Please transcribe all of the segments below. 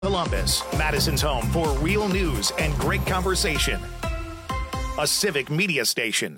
Columbus, Madison's home for real news and great conversation. A Civic Media station.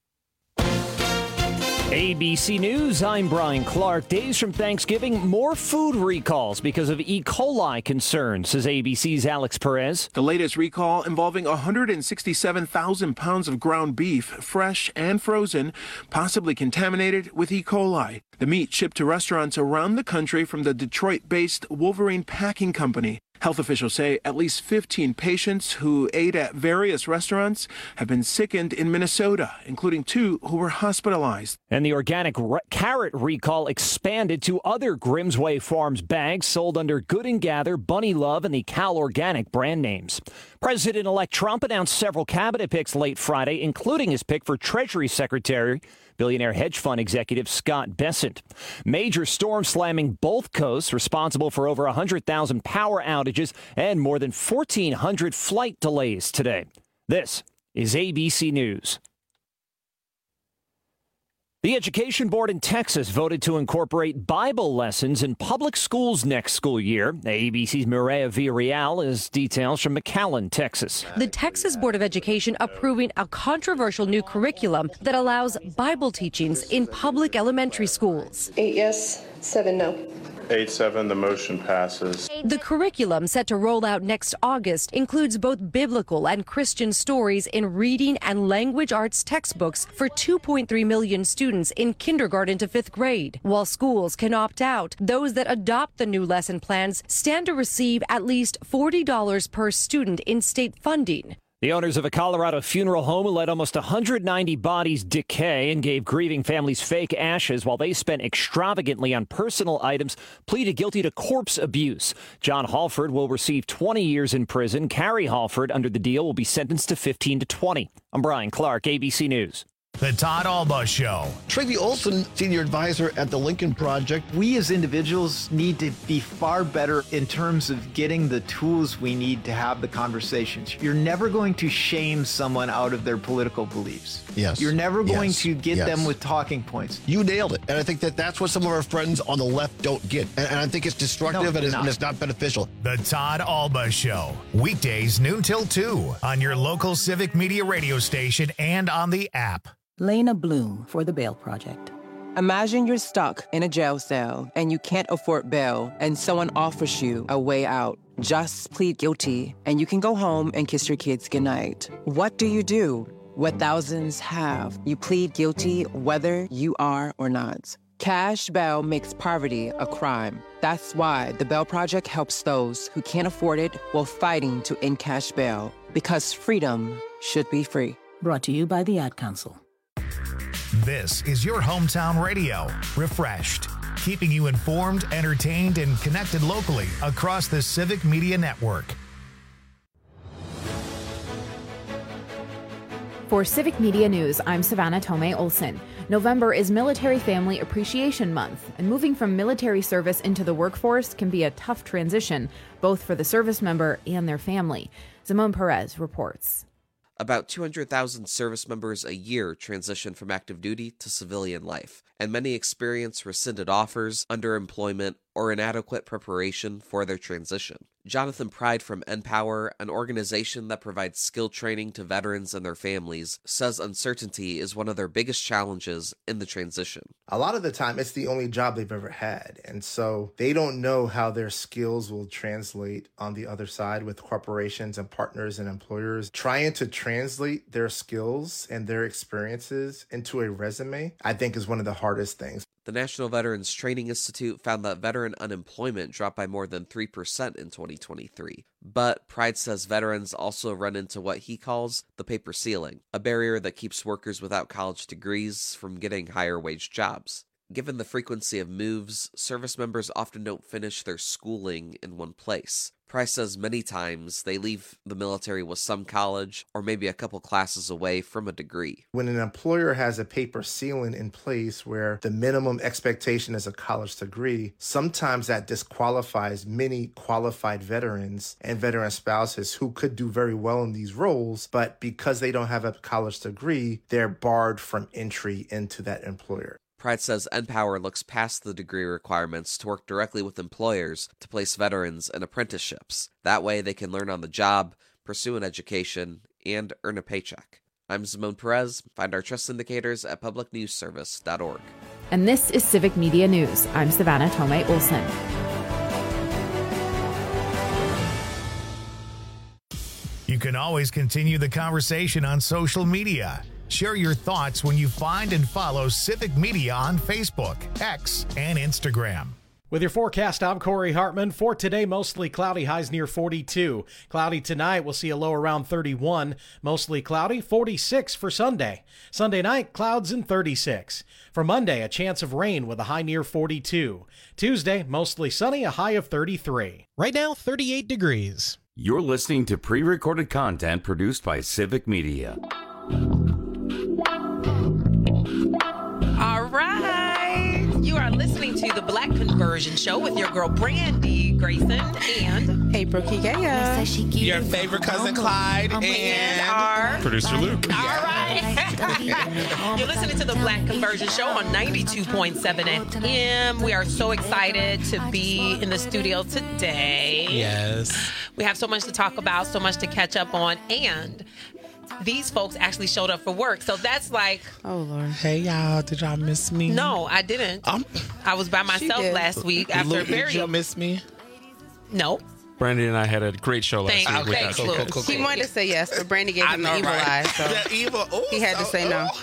ABC News, I'm Brian Clark. Days from Thanksgiving, more food recalls because of E. coli concerns, says ABC's Alex Perez. The latest recall involving 167,000 pounds of ground beef, fresh and frozen, possibly contaminated with E. coli. The meat shipped to restaurants around the country from the Detroit-based Wolverine Packing Company. Health officials say at least 15 patients who ate at various restaurants have been sickened in Minnesota, including 2 who were hospitalized. And the organic carrot recall expanded to other Grimsway Farms bags sold under Good & Gather, Bunny Love, and the Cal Organic brand names. President-elect Trump announced several cabinet picks late Friday, including his pick for Treasury Secretary, billionaire hedge fund executive Scott Bessent. Major storm slamming both coasts, responsible for over 100,000 power outages and more than 1,400 flight delays today. This is ABC News. The Education Board in Texas voted to incorporate Bible lessons in public schools next school year. ABC's Mireya Villarreal has details from McAllen, Texas. The Texas Board of Education approving a controversial new curriculum that allows Bible teachings in public elementary schools. 8 yes, 7 no. 8-7, the motion passes. The curriculum, set to roll out next August, includes both biblical and Christian stories in reading and language arts textbooks for 2.3 million students in kindergarten to 5th grade. While schools can opt out, those that adopt the new lesson plans stand to receive at least $40 per student in state funding. The owners of a Colorado funeral home let almost 190 bodies decay and gave grieving families fake ashes while they spent extravagantly on personal items, pleaded guilty to corpse abuse. John Halford will receive 20 years in prison. Carrie Halford, under the deal, will be sentenced to 15 to 20. I'm Brian Clark, ABC News. The Todd Alba Show. Tracy Olson, senior advisor at the Lincoln Project. We as individuals need to be far better in terms of getting the tools we need to have the conversations. You're never going to shame someone out of their political beliefs. Yes. You're never going to get them with talking points. You nailed it. And I think that's what some of our friends on the left don't get. And I think it's destructive and it's not beneficial. The Todd Alba Show. Weekdays noon till 2 on your local Civic Media radio station and on the app. Lena Bloom for the Bail Project. Imagine you're stuck in a jail cell and you can't afford bail and someone offers you a way out. Just plead guilty and you can go home and kiss your kids goodnight. What do you do? What thousands have. You plead guilty whether you are or not. Cash bail makes poverty a crime. That's why the Bail Project helps those who can't afford it while fighting to end cash bail. Because freedom should be free. Brought to you by the Ad Council. This is your hometown radio, refreshed, keeping you informed, entertained, and connected locally across the Civic Media Network. For Civic Media News, I'm Savannah Tomei Olson. November is Military Family Appreciation Month, and moving from military service into the workforce can be a tough transition, both for the service member and their family. Simone Perez reports. About 200,000 service members a year transition from active duty to civilian life, and many experience rescinded offers, underemployment, or inadequate preparation for their transition. Jonathan Pride from NPower, an organization that provides skill training to veterans and their families, says uncertainty is one of their biggest challenges in the transition. A lot of the time, it's the only job they've ever had. And so they don't know how their skills will translate on the other side with corporations and partners and employers. Trying to translate their skills and their experiences into a resume, I think, is one of the hardest things. The National Veterans Training Institute found that veteran unemployment dropped by more than 3% in 2023. But Pride says veterans also run into what he calls the paper ceiling, a barrier that keeps workers without college degrees from getting higher wage jobs. Given the frequency of moves, service members often don't finish their schooling in one place. Price says many times they leave the military with some college or maybe a couple classes away from a degree. When an employer has a paper ceiling in place where the minimum expectation is a college degree, sometimes that disqualifies many qualified veterans and veteran spouses who could do very well in these roles, but because they don't have a college degree, they're barred from entry into that employer. Pride says NPower looks past the degree requirements to work directly with employers to place veterans in apprenticeships. That way they can learn on the job, pursue an education, and earn a paycheck. I'm Simone Perez. Find our trust indicators at publicnewsservice.org. And this is Civic Media News. I'm Savannah Tomei Olson. You can always continue the conversation on social media. Share your thoughts when you find and follow Civic Media on Facebook, X, and Instagram. With your forecast, I'm Corey Hartman. For today, mostly cloudy, highs near 42. Cloudy tonight, we'll see a low around 31. Mostly cloudy, 46 for Sunday. Sunday night, clouds and 36. For Monday, a chance of rain with a high near 42. Tuesday, mostly sunny, a high of 33. Right now, 38 degrees. You're listening to pre-recorded content produced by Civic Media. All right. You are listening to The Black Conversion Show with your girl, Brandy Grayson and April Kigea. Your favorite cousin, Clyde. And our producer, Luke. All right. You're listening to The Black Conversion Show on 92.7 FM. We are so excited to be in the studio today. Yes. We have so much to talk about, so much to catch up on, and these folks actually showed up for work. So that's like... Oh, Lord. Hey, y'all. Did y'all miss me? No, I didn't. I was by myself last week after Luke, did you miss me? No. Brandy and I had a great show last week with us. Cool. He wanted to say yes, but Brandy gave him the evil eye, so the evil, he had to say no.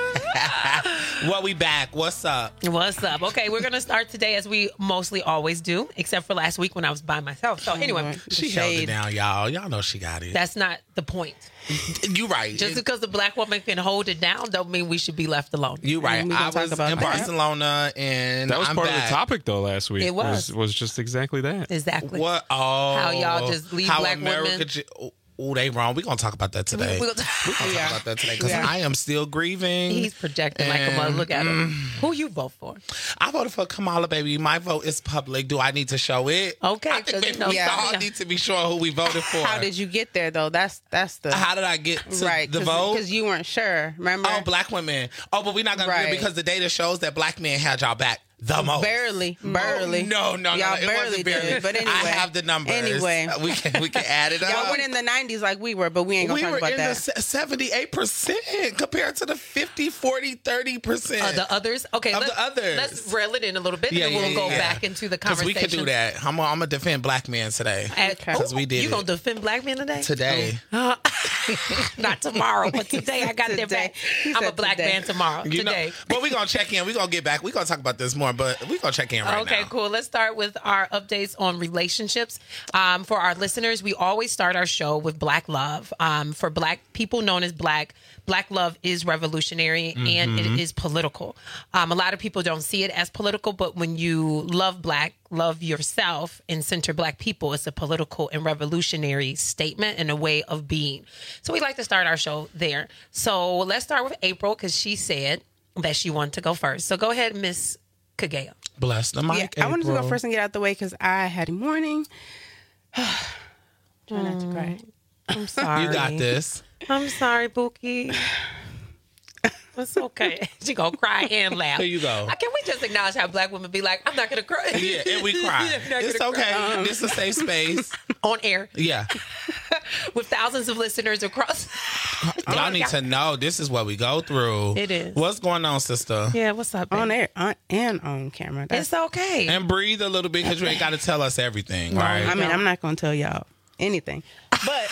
Well, we back. What's up? What's up? Okay, we're going to start today as we mostly always do, except for last week when I was by myself. So anyway. She held it down, y'all. Y'all know she got it. That's not the point. You right. Just because the black woman can hold it down don't mean we should be left alone. You right. I was in Barcelona and that was I'm part back. of the topic though last week. It was just exactly that. Exactly. What? Oh, how y'all just leave black women. Oh, they wrong. We're going to talk about that today. We're going to talk about that today because I am still grieving. He's projecting like a mother. Look at him. Who you vote for? I voted for Kamala, baby. My vote is public. Do I need to show it? Okay. I think we all need to be sure who we voted for. How did you get there, though? That's the... How did I get to the vote? Because you weren't sure, remember? Oh, black women. Oh, but we're not going to do it because the data shows that black men had y'all back. The most. Barely. No. Y'all barely did. But anyway. I have the numbers. Anyway. We can add it up. Y'all went in the 90s like we were, but we ain't going to talk about that. We were in the 78% compared to the 50, 40, 30%. The others? Okay. Others. Let's reel it in a little bit and then we'll go back into the conversation. Because we can do that. I'm going to defend black men today. Because we did You going to defend black men today? Today. Not tomorrow, but today I got their back. I'm a black man tomorrow. Today. But we're going to check in. We're going to get back. We're going to talk about this more, but we're going to check in right now. Okay, cool. Let's start with our updates on relationships. For our listeners, we always start our show with Black love. For black people known as black love is revolutionary and it is political. A lot of people don't see it as political, but when you love yourself and center black people, it's a political and revolutionary statement and a way of being. So we like to start our show there. So let's start with April because she said that she wanted to go first. So go ahead, Miss Kagea. Bless the mic. Yeah, I wanted to go first and get out the way because I had a morning. Try not to cry. I'm sorry. You got this. I'm sorry, Bookie. It's okay. She gonna cry and laugh. There you go. Can we just acknowledge how black women be like, I'm not gonna cry. Yeah, and we cry. It's okay. This is a safe space. On air. Yeah. With thousands of listeners across. Y'all need to know this is what we go through. It is. What's going on, sister? Yeah, what's up, babe? On air and on camera. It's okay. And breathe a little bit because you ain't got to tell us everything, right? I mean, I'm not going to tell y'all anything. But,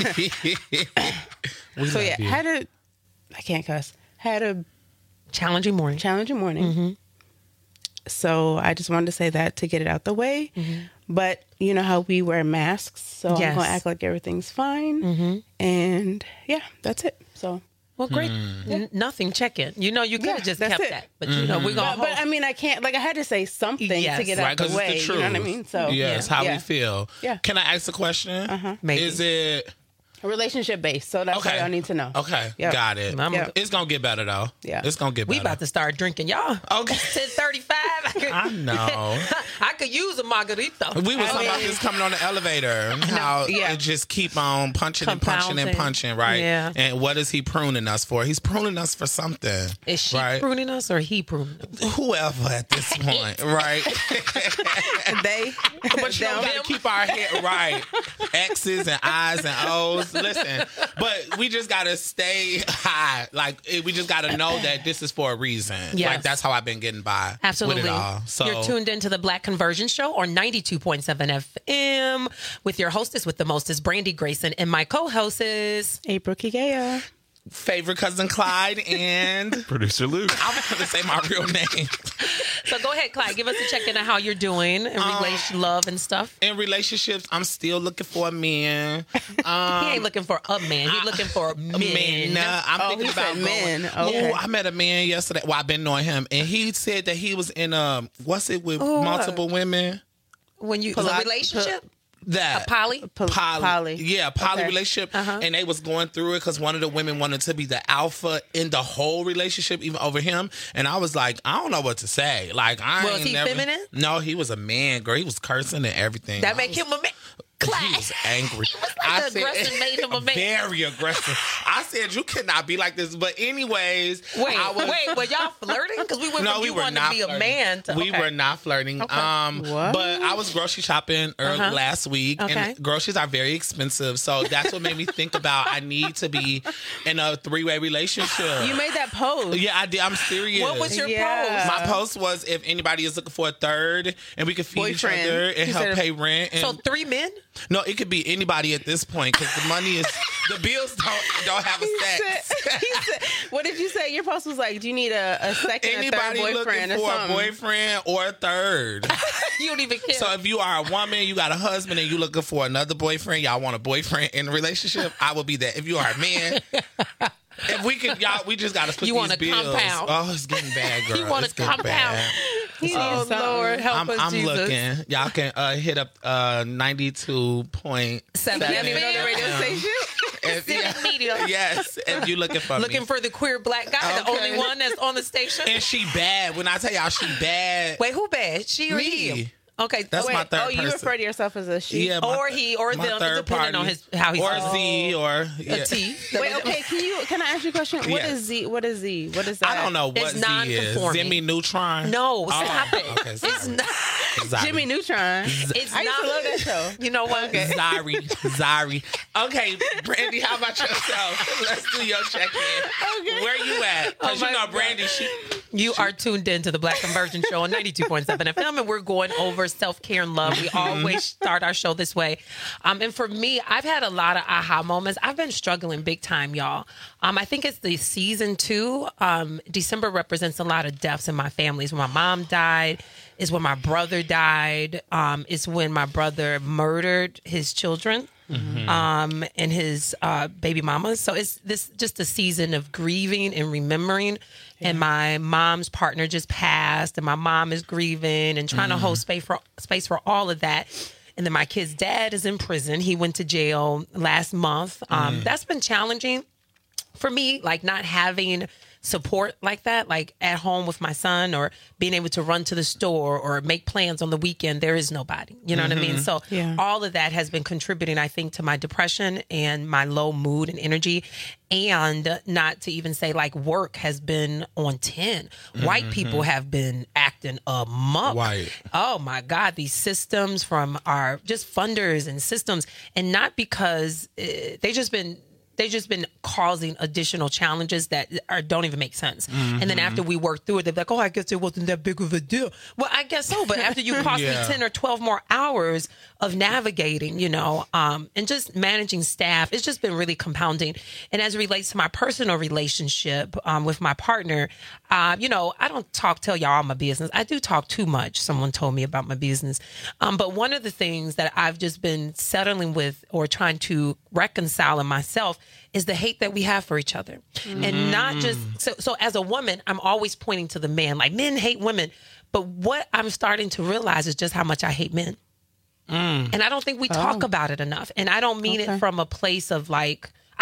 so yeah, I can't cuss. Had a challenging morning. Mm-hmm. So I just wanted to say that to get it out the way. Mm-hmm. But you know how we wear masks, so I'm going to act like everything's fine. Mm-hmm. And yeah, that's it. So. Well, great. Nothing. Check in. You know, you could have just kept that. But, you know, we're going to But I mean, I can't, I had to say something to get out the way. It's the truth. You know what I mean? So, yes, how we feel. Yeah. Can I ask a question? Uh-huh. Maybe. Is it... relationship based, so that's what y'all need to know. Okay, got it. It's gonna get better though. Yeah, it's gonna get better. We about to start drinking, y'all. Okay, 10:35. I know. I could use a margarita. We was talking about this coming on the elevator. How it just keep on punching and punching and punching, right? Yeah. And what is he pruning us for? He's pruning us for something. Is she pruning us or he pruning us? Whoever at this point, right? They. But you got to keep our head right. X's and I's and O's. Listen, but we just got to stay high. Like, we just got to know that this is for a reason. Yes. Like, that's how I've been getting by. Absolutely. With it all. So, you're tuned into the Black Conversion Show on 92.7 FM with your hostess with the mostest, Brandy Grayson, and my co-host is April Kigea. Favorite cousin Clyde and producer Luke. I'm going to say my real name. So go ahead, Clyde. Give us a check-in on how you're doing in love and stuff. In relationships, I'm still looking for a man. He ain't looking for a man. He's looking for men. I'm thinking about men. Okay. I met a man yesterday. Well, I've been knowing him, and he said that he was in multiple women. When you a relationship. That a poly? Yeah, poly relationship. And they was going through it because one of the women wanted to be the alpha in the whole relationship, even over him. And I was like, I don't know what to say. Like, was he feminine? No, he was a man, girl. He was cursing and everything. That make him a man. He was angry. He was like aggressive, made him a man. Very aggressive. I said, you cannot be like this. But anyways. Wait, were y'all flirting? Because we went from you wanted to be a man to... We were not flirting. Okay. But I was grocery shopping last week. Okay. And groceries are very expensive. So that's what made me think about I need to be in a 3-way relationship. You made that post. Yeah, I did. I'm serious. What was your post? My post was if anybody is looking for a third and we could feed each other and help pay rent. So 3 men? No, it could be anybody at this point because the money is the bills don't have a sex. What did you say? Your post was like, do you need a second anybody or third boyfriend looking for or something? a boyfriend or a third? You don't even care. So if you are a woman, you got a husband, and you looking for another boyfriend, y'all want a boyfriend in a relationship, I will be that. If you are a man. If we could, y'all, we just got to split you these want a bills. Compound. Oh, it's getting bad, girl. You want a compound. Oh, Lord, help us, I'm Jesus. looking. Y'all can hit up 92.7. Let me know the radio station. Civic Media. Yes, if you looking for me. For the queer black guy, the only one that's on the station. And she bad. When I tell y'all she bad. Wait, who bad? She or he? Okay, that's my third person. You refer to yourself as a she, or he, or them, depending on how he's or Z, or a T. Wait, okay. Can I ask you a question? What is Z? What is Z? What is that? I don't know what Z is. Jimmy Neutron. No, stop it. Okay, it's not. Jimmy Neutron. It's I used to love that show. You know what? Okay. Zari. Okay, Brandy, how about yourself? Let's do your check-in. Okay. Where you at? Because you know, Brandy, you are tuned in to the Black Conversion Show on 92.7 FM, and we're going over self-care and love. We always start our show this way. And for me, I've had a lot of aha moments. I've been struggling big time, y'all. I think it's the season 2. December represents a lot of deaths in my family. It's when my mom died. It's when my brother died. It's when my brother murdered his children. And his baby mamas. So it's just a season of grieving and remembering. Yeah. And my mom's partner just passed, and my mom is grieving and trying to hold space for all of that. And then my kid's dad is in prison. He went to jail last month. That's been challenging for me, like not having support like that, like at home with my son, or being able to run to the store or make plans on the weekend. There is nobody, you know what I mean? So all of that has been contributing, I think, to my depression and my low mood and energy. And not to even say, like, work has been on 10. White people have been acting amok. Oh my God, these systems from our just funders and systems, and not because they've just been causing additional challenges that don't even make sense. And then after we work through it, they're like, oh, I guess it wasn't that big of a deal. Well, I guess so. But after you cost me 10 or 12 more hours of navigating, and just managing staff, it's just been really compounding. And as it relates to my personal relationship with my partner, I don't tell y'all all my business. I do talk too much. Someone told me about my business. But one of the things that I've just been settling with or trying to reconcile in myself is the hate that we have for each other. And not just, so as a woman, I'm always pointing to the man, like men hate women. But what I'm starting to realize is just how much I hate men. And I don't think we talk about it enough. And I don't mean it from a place of like,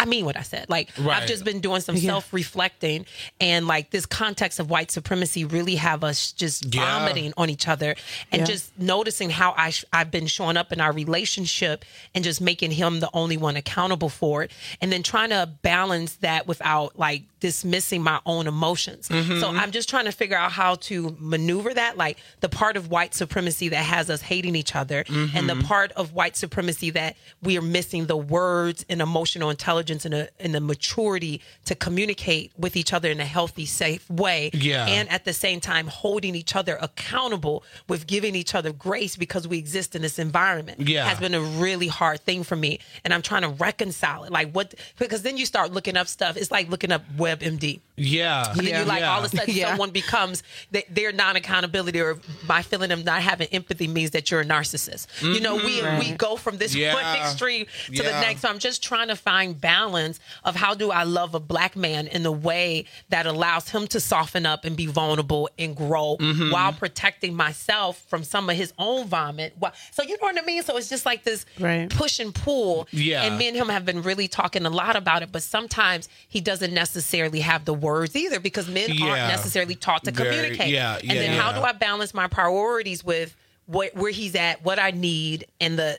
I mean what I said. Like, I've just been doing some self-reflecting, and like this context of white supremacy really have us just vomiting on each other, and just noticing how I've been showing up in our relationship and just making him the only one accountable for it, and then trying to balance that without like dismissing my own emotions. So I'm just trying to figure out how to maneuver that, like the part of white supremacy that has us hating each other, and the part of white supremacy that we are missing the words and emotional intelligence and the maturity to communicate with each other in a healthy, safe way. And at the same time, holding each other accountable with giving each other grace because we exist in this environment has been a really hard thing for me. And I'm trying to reconcile it. Like because then you start looking up stuff. It's like looking up WebMD. And then you like all of a sudden someone becomes their non-accountability, or my feeling of not having empathy means that you're a narcissist. You know, we go from this one extreme to the next. So I'm just trying to find balance of how do I love a black man in the way that allows him to soften up and be vulnerable and grow while protecting myself from some of his own vomit. So you know what I mean? So it's just like this push and pull. And me and him have been really talking a lot about it, but sometimes he doesn't necessarily have the words either, because men aren't necessarily taught to communicate. And then how do I balance my priorities with where he's at, what I need, and the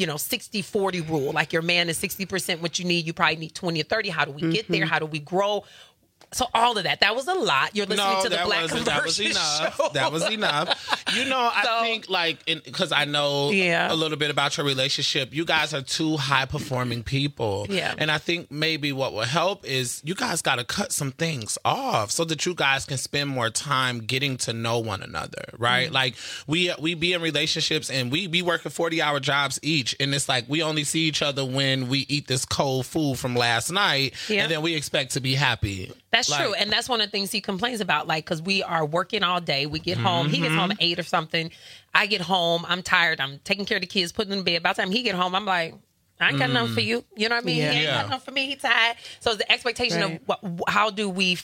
60-40 rule. Like your man is 60% what you need. You probably need 20 or 30. How do we get there? How do we grow? So all of that. That was a lot. You're listening to the Black Conversion Show. That was enough. I think because I know a little bit about your relationship, you guys are two high-performing people. And I think maybe what will help is you guys got to cut some things off so that you guys can spend more time getting to know one another, right? Like we be in relationships and we be working 40-hour jobs each, and it's like we only see each other when we eat this cold food from last night, and then we expect to be happy. That's true. And that's one of the things he complains about, like, because we are working all day. We get home. He gets home at 8 or something. I get home. I'm tired. I'm taking care of the kids, putting them in bed. By the time he get home, I'm like, I ain't got nothing for you. You know what I mean? He ain't got nothing for me. He tired. So the expectation of how do we,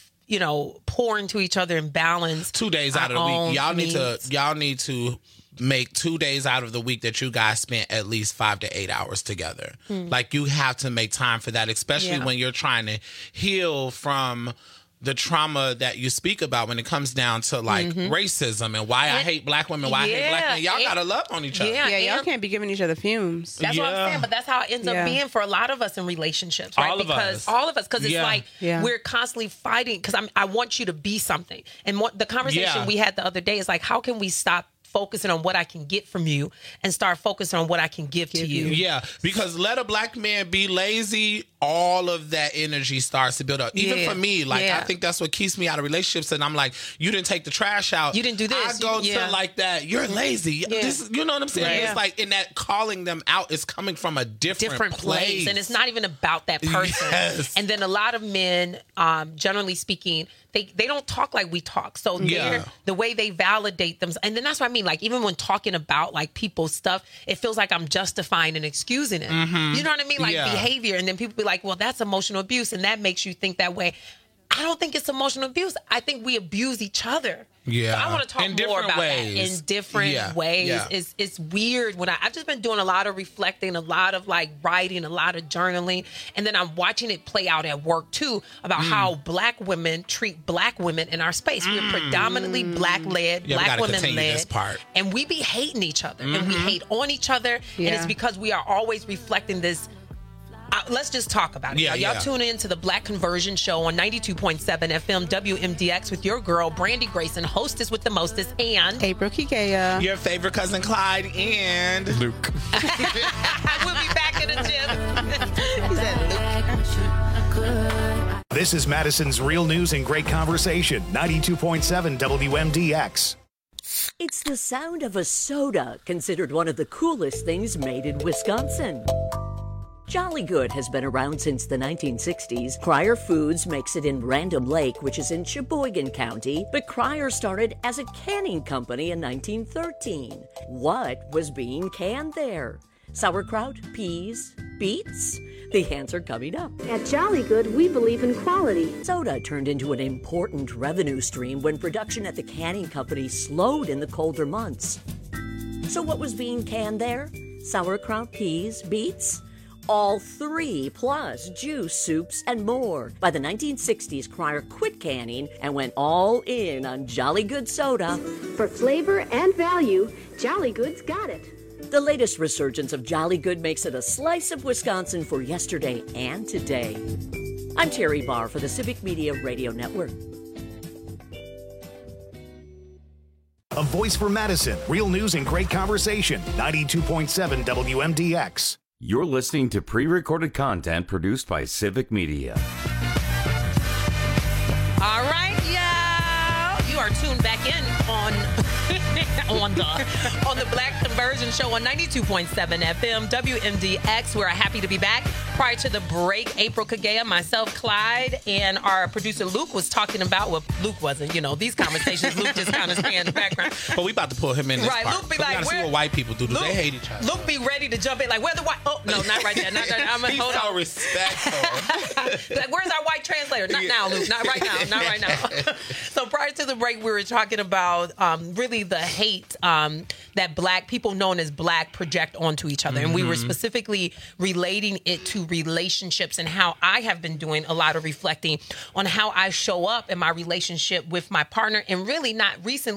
pour into each other and balance 2 days out of the week. Y'all need to make 2 days out of the week that you guys spent at least 5 to 8 hours together. Like you have to make time for that, especially when you're trying to heal from the trauma that you speak about when it comes down to like racism and why I hate black women, why I hate black men. Y'all gotta love on each other. Y'all can't be giving each other fumes. That's what I'm saying, but that's how it ends up being for a lot of us in relationships, right? All of us, because it's like we're constantly fighting because I want you to be something. And the conversation we had the other day is like, how can we stop focusing on what I can get from you and start focusing on what I can give to you. Yeah, because let a black man be lazy, all of that energy starts to build up. Even for me, like I think that's what keeps me out of relationships. And I'm like, you didn't take the trash out. You didn't do this. I go to like that. You're lazy. This, you know what I'm saying? It's like in that calling them out is coming from a different place. And it's not even about that person. And then a lot of men, generally speaking, they don't talk like we talk. So the way they validate them. And then that's what I mean. Like even when talking about like people's stuff, it feels like I'm justifying and excusing it. You know what I mean? Like behavior. And then people be like, well, that's emotional abuse. And that makes you think that way. I don't think it's emotional abuse. I think we abuse each other. Yeah. So I want to talk more about that in different ways. It's weird when I've just been doing a lot of reflecting, a lot of like writing, a lot of journaling. And then I'm watching it play out at work too about how black women treat black women in our space. We're predominantly black led, black women led. And we be hating each other and we hate on each other. And it's because we are always reflecting this. Let's just talk about it. Y'all tune in to the Black Conversion Show on 92.7 FM WMDX with your girl, Brandy Grayson, hostess with the mostest, and April Kikea. Your favorite cousin Clyde and Luke. We'll be back in a gym. He said Luke. This is Madison's Real News and Great Conversation, 92.7 WMDX. It's the sound of a soda, considered one of the coolest things made in Wisconsin. Jolly Good has been around since the 1960s. Cryer Foods makes it in Random Lake, which is in Sheboygan County, but Cryer started as a canning company in 1913. What was being canned there? Sauerkraut, peas, beets? The answer coming up. At Jolly Good, we believe in quality. Soda turned into an important revenue stream when production at the canning company slowed in the colder months. So what was being canned there? Sauerkraut, peas, beets? all three, plus juice, soups, and more. By the 1960s, Cryer quit canning and went all in on Jolly Good soda. For flavor and value, Jolly Good's got it. The latest resurgence of Jolly Good makes it a slice of Wisconsin for yesterday and today. I'm Terry Barr for the Civic Media Radio Network. A voice for Madison. Real news and great conversation. 92.7 WMDX. You're listening to pre-recorded content produced by Civic Media. All right, y'all. You are tuned back in on the Black Conversion Show on 92.7 FM WMDX. We're happy to be back. Prior to the break, April Kagea, myself, Clyde, and our producer Luke was talking about, well, Luke wasn't, these conversations, Luke just kind of stay in the background. But we about to pull him in this right, part. Luke be so like, we gotta see what white people do. Do they hate each other? Luke be ready to jump in, like, where the white, oh, no, not right there. Not right now. He's hold so on. respectful. Like, where's our white translator? Not now, Luke. Not right now. Not right now. So prior to the break, we were talking about really the hate that Black people known as Black project onto each other. And we were specifically relating it to relationships and how I have been doing a lot of reflecting on how I show up in my relationship with my partner, and really not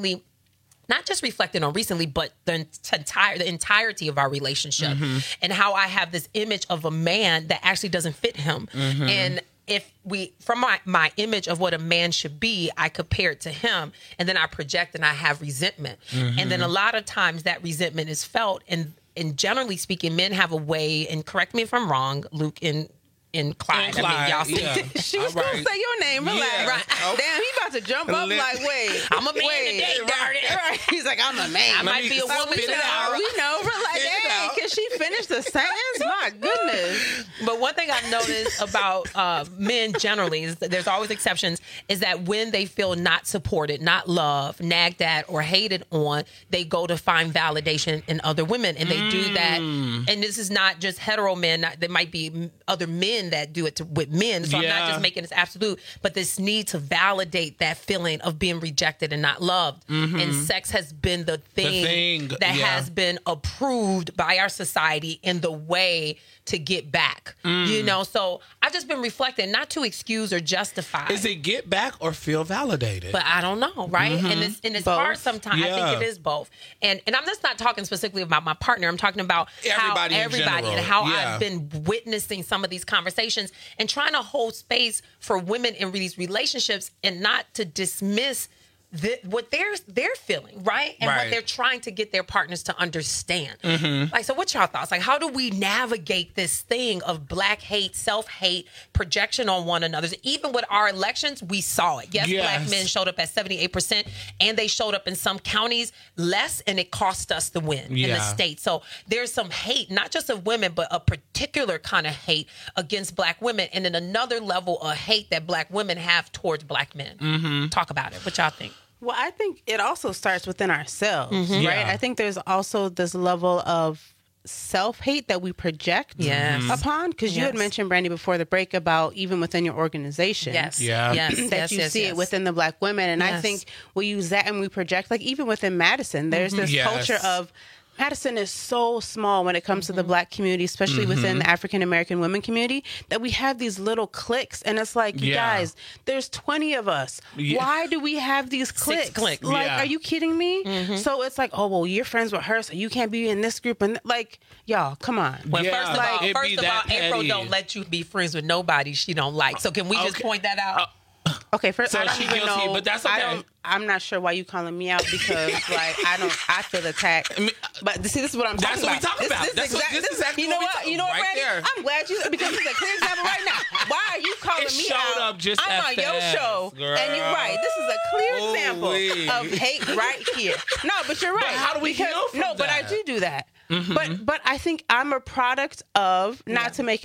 just reflecting on recently, but the entirety of our relationship, and how I have this image of a man that actually doesn't fit him. And if from my image of what a man should be, I compare it to him, and then I project and I have resentment. And then a lot of times that resentment is felt. And generally speaking, men have a way, and correct me if I'm wrong, Luke and Clyde. I mean, y'all see. Yeah. She was going to say your name. Relax. Yeah. Right. Oh. Damn, he about to jump up like, wait. I'm a man today, darn it. Right. He's like, I'm a man. I might be a woman We know. We're like, hey, can she finish the sentence? My goodness. But one thing I've noticed about men generally, is that there's always exceptions, is that when they feel not supported, not loved, nagged at, or hated on, they go to find validation in other women. And they do that. And this is not just hetero men. There might be other men that do it with men. So I'm not just making this absolute, but this need to validate that feeling of being rejected and not loved. And sex has been the thing that has been approved by our society in the way to get back. So I've just been reflecting, not to excuse or justify. Is it get back or feel validated? But I don't know, right? And it's hard sometimes. I think it is both. And I'm just not talking specifically about my partner. I'm talking about everybody and how I've been witnessing some of these conversations and trying to hold space for women in these relationships, and not to dismiss what they're feeling, right? And what they're trying to get their partners to understand. Like, so what's y'all thoughts? Like, how do we navigate this thing of Black hate, self-hate, projection on one another? Even with our elections, we saw it. Yes, Black men showed up at 78%, and they showed up in some counties less, and it cost us the win in the state. So there's some hate, not just of women, but a particular kind of hate against Black women, and then another level of hate that Black women have towards Black men. Talk about it. What y'all think? Well, I think it also starts within ourselves, right? I think there's also this level of self-hate that we project upon, because you had mentioned, Brandy, before the break about even within your organization. That you see it within the Black women. And I think we use that and we project, like even within Madison, there's this culture of, Madison is so small when it comes to the Black community, especially within the African American women community, that we have these little cliques, and it's like, you guys, there's 20 of us. Why do we have these cliques? Like, are you kidding me? So it's like, oh, well, you're friends with her, so you can't be in this group, and like, y'all, come on. Well, first of all, April don't let you be friends with nobody she don't like. So can we just point that out? Okay, first, so I don't she even guilty, know. but that's okay. I'm not sure why you calling me out, because like I feel attacked. But see, this is what I'm talking about. That's what we talk about. This is exactly you know what you know what, Randy? there. I'm glad you, because it's a clear example right now. Why are you calling me out? Up just I'm on your show, girl. and you're right. This is a clear example of hate right here. No, but you're right. But how do we heal from that? But I do that. But I think I'm a product of, not to make an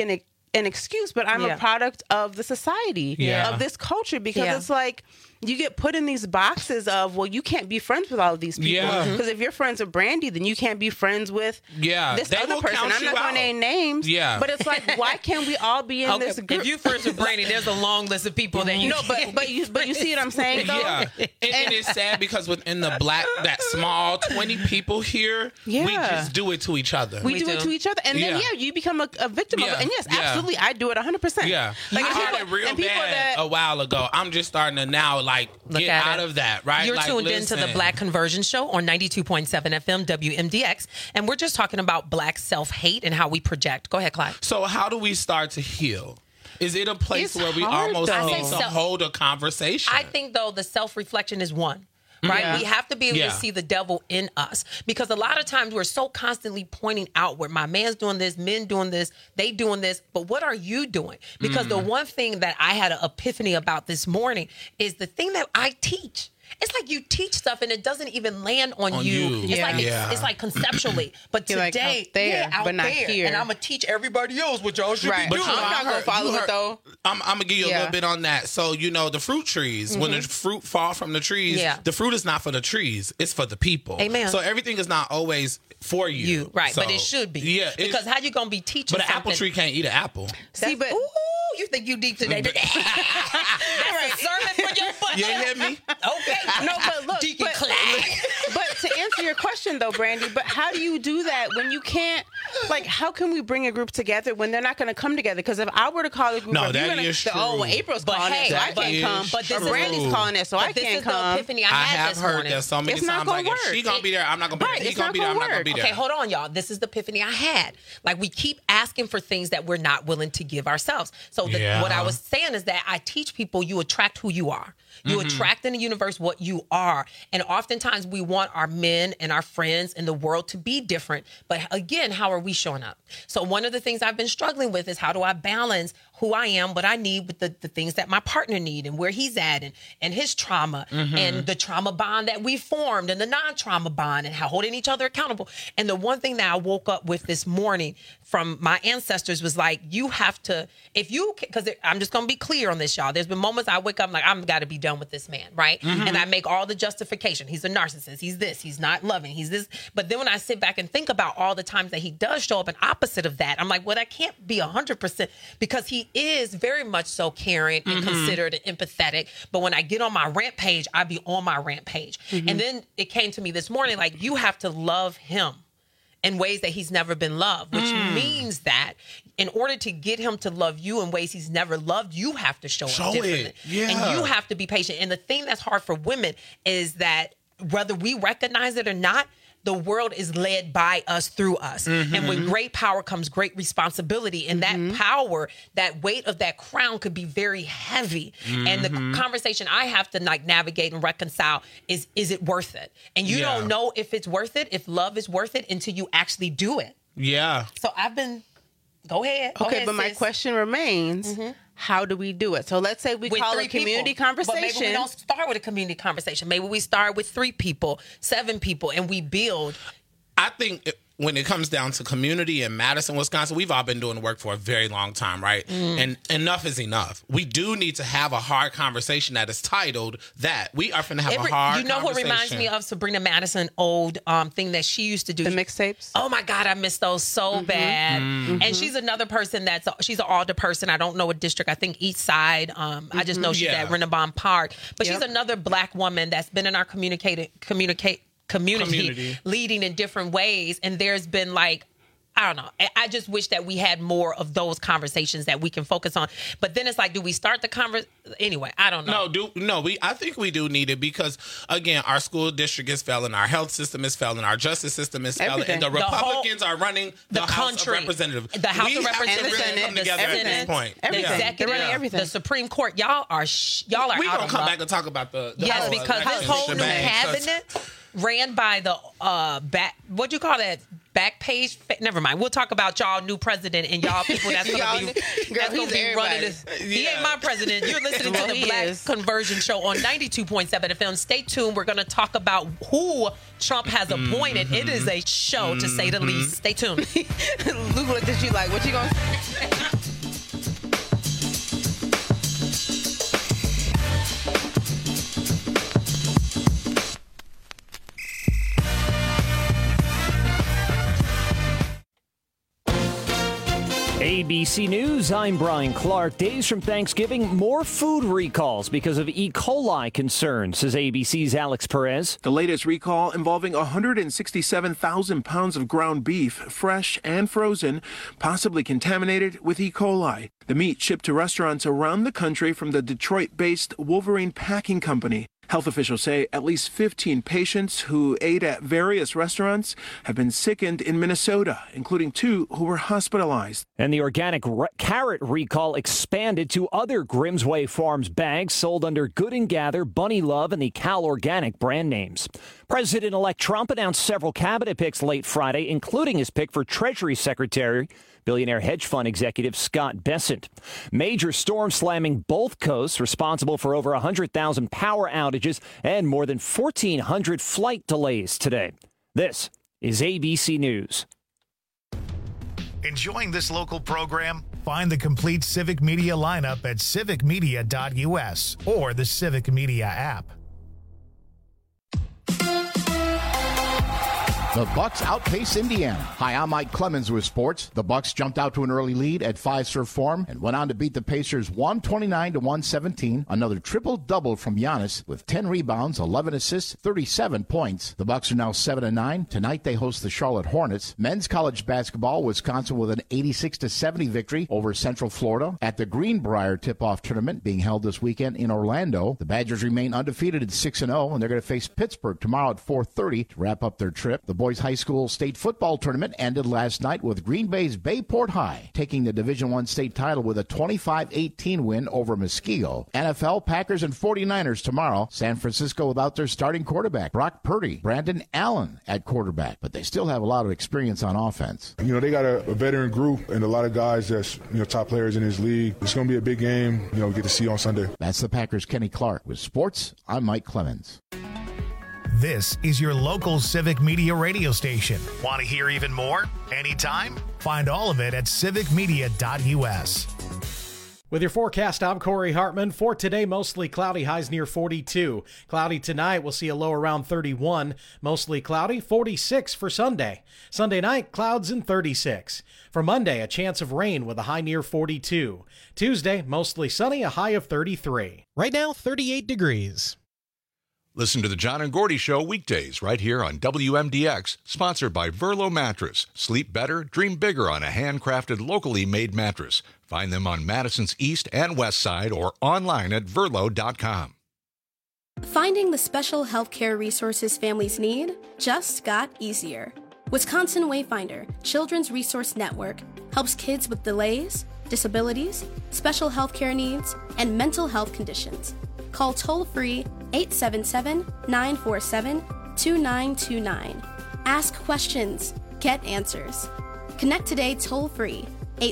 an excuse, but I'm a product of the society, of this culture, because it's like you get put in these boxes of, well, you can't be friends with all of these people. Because if you're friends with Brandy, then you can't be friends with this other person. I'm not going to name names. But it's like, why can't we all be in this group? If you're friends with Brandy, there's a long list of people that you but you see what I'm saying, though? And it's sad because within the black, that small 20 people here, we just do it to each other. We do it to each other. And then, you become a victim of it. And yes, absolutely, I do it 100%. Yeah. Like, I had it real bad a while ago. I'm just starting to now, get out of that, right? You're tuned into the Black Conversion Show on 92.7 FM WMDX, and we're just talking about black self-hate and how we project. Go ahead, Clyde. So how do we start to heal? Is it a place where we almost need to hold a conversation? I think, though, the self-reflection is one. Right? Yeah. We have to be able to see the devil in us, because a lot of times we're so constantly pointing outward. My man's doing this, men doing this, they doing this. But what are you doing? Because the one thing that I had an epiphany about this morning is the thing that I teach. It's like you teach stuff and it doesn't even land on you. It's like conceptually. But today, out but not there. Here. And I'm going to teach everybody else what y'all should be doing. I'm not going to follow it, though. I'm going to give you a little bit on that. So, the fruit trees, when the fruit fall from the trees, the fruit is not for the trees. It's for the people. Amen. So everything is not always for you. Right, so, but it should be. Yeah. Because how you going to be teaching But an apple tree can't eat an apple. See, but... Ooh, you think you deep today. That's a sermon for your butt. You hear me? Okay. No, but look. But to answer your question, though, Brandy, but how do you do that when you can't, how can we bring a group together when they're not going to come together? Because if I were to call a group, April's calling it, so I can't come. But Brandy's calling it, so I can't come. This is the epiphany I had this morning. I've heard that so many times. Like, if she going to be there, I'm not going to be there. He's going to be there, I'm not going to be there. Okay, hold on, y'all. This is the epiphany I had. We keep asking for things that we're not willing to give ourselves. So what I was saying is that I teach people you attract who you are. You attract in the universe what you are. And oftentimes we want our men and our friends in the world to be different. But again, how are we showing up? So one of the things I've been struggling with is how do I balance who I am, what I need with the things that my partner need and where he's at and his trauma and the trauma bond that we formed and the non-trauma bond and how holding each other accountable. And the one thing that I woke up with this morning from my ancestors was you have to, because I'm just going to be clear on this, y'all. There's been moments I wake up I'm got to be done with this man, right? And I make all the justification. He's a narcissist. He's this. He's not loving. He's this. But then when I sit back and think about all the times that he does show up an opposite of that, I'm like, well, that can't be 100% because he is very much so caring and considerate and empathetic. But when I get on my rant page, I be on my rant page. And then it came to me this morning, you have to love him in ways that he's never been loved, which means that in order to get him to love you in ways he's never loved, you have to show up differently. And you have to be patient. And the thing that's hard for women is that whether we recognize it or not, the world is led by us, through us. And with great power comes great responsibility. And that power, that weight of that crown could be very heavy. And the conversation I have to navigate and reconcile is it worth it? And you don't know if it's worth it, if love is worth it, until you actually do it. Yeah. So I've been, go ahead. Okay, but my question remains, how do we do it? So let's say we call it a community conversation. But maybe we don't start with a community conversation. Maybe we start with 3 people, 7 people, and we build. I think when it comes down to community in Madison, Wisconsin, we've all been doing the work for a very long time, right? And enough is enough. We do need to have a hard conversation that is titled that. We are going to have a hard conversation. You know what reminds me of Sabrina Madison, old thing that she used to do? The mixtapes? Oh, my God, I miss those so bad. And she's another person she's an alder person. I don't know what district. I think East Side. I just know she's at Renabon Park. But she's another black woman that's been in our community leading in different ways. And there's been I don't know. I just wish that we had more of those conversations that we can focus on. But then it's do we start the conversation? Anyway, I don't know. I think we do need it because, again, our school district is failing, our health system is failing, our justice system is failing, and the Republicans are running the House of Representatives. The House of Representatives, really come together at this point. The executive, everything. The Supreme Court, y'all are we out gonna come back and talk about the yes, because this whole new cabinet ran by the what do you call that? Back page. Never mind. We'll talk about y'all new president and y'all people that's gonna be running this. He ain't my president. You're listening to the Black Conversion Show on 92.7 FM. Stay tuned. We're gonna talk about who Trump has appointed. It is a show to say the least. Stay tuned. Luke looked at you like, what you gonna say? ABC News, I'm Brian Clark. Days from Thanksgiving, more food recalls because of E. coli concerns, says ABC's Alex Perez. The latest recall involving 167,000 pounds of ground beef, fresh and frozen, possibly contaminated with E. coli. The meat shipped to restaurants around the country from the Detroit-based Wolverine Packing Company. Health officials say at least 15 patients who ate at various restaurants have been sickened in Minnesota, including 2 who were hospitalized. And the organic carrot recall expanded to other Grimsway Farms bags sold under Good & Gather, Bunny Love, and the Cal Organic brand names. President-elect Trump announced several cabinet picks late Friday, including his pick for Treasury Secretary, billionaire hedge fund executive Scott Bessent. Major storm slamming both coasts, responsible for over 100,000 power outages and more than 1,400 flight delays today. This is ABC News. Enjoying this local program? Find the complete Civic Media lineup at civicmedia.us or the Civic Media app. The Bucks outpace Indiana. Hi, I'm Mike Clemens with sports. The Bucks jumped out to an early lead at Fiserv Forum and went on to beat the Pacers 129-117. Another triple-double from Giannis with 10 rebounds, 11 assists, 37 points. The Bucks are now 7-9. Tonight they host the Charlotte Hornets. Men's college basketball, Wisconsin with an 86-70 victory over Central Florida. At the Greenbrier tip-off tournament being held this weekend in Orlando, the Badgers remain undefeated at 6-0, and they're going to face Pittsburgh tomorrow at 4:30 to wrap up their trip. The boys high school state football tournament ended last night with Green Bay's Bayport High taking the Division I state title with a 25-18 win over Muskego. NFL, Packers, and 49ers tomorrow. San Francisco without their starting quarterback, Brock Purdy. Brandon Allen at quarterback, but they still have a lot of experience on offense. You know, they got a veteran group and a lot of guys that's, top players in this league. It's going to be a big game, get to see on Sunday. That's the Packers' Kenny Clark. With sports, I'm Mike Clemens. This is your local Civic Media radio station. Want to hear even more? Anytime? Find all of it at civicmedia.us. With your forecast, I'm Corey Hartman. For today, mostly cloudy, highs near 42. Cloudy tonight, we'll see a low around 31. Mostly cloudy, 46 for Sunday. Sunday night, clouds and 36. For Monday, a chance of rain with a high near 42. Tuesday, mostly sunny, a high of 33. Right now, 38 degrees. Listen to the John and Gordy Show weekdays right here on WMDX, sponsored by Verlo Mattress. Sleep better, dream bigger on a handcrafted, locally made mattress. Find them on Madison's East and West Side or online at Verlo.com. Finding the special healthcare resources families need just got easier. Wisconsin Wayfinder Children's Resource Network helps kids with delays, disabilities, special healthcare needs, and mental health conditions. Call toll-free 877-947-2929. Ask questions. Get answers. Connect today toll-free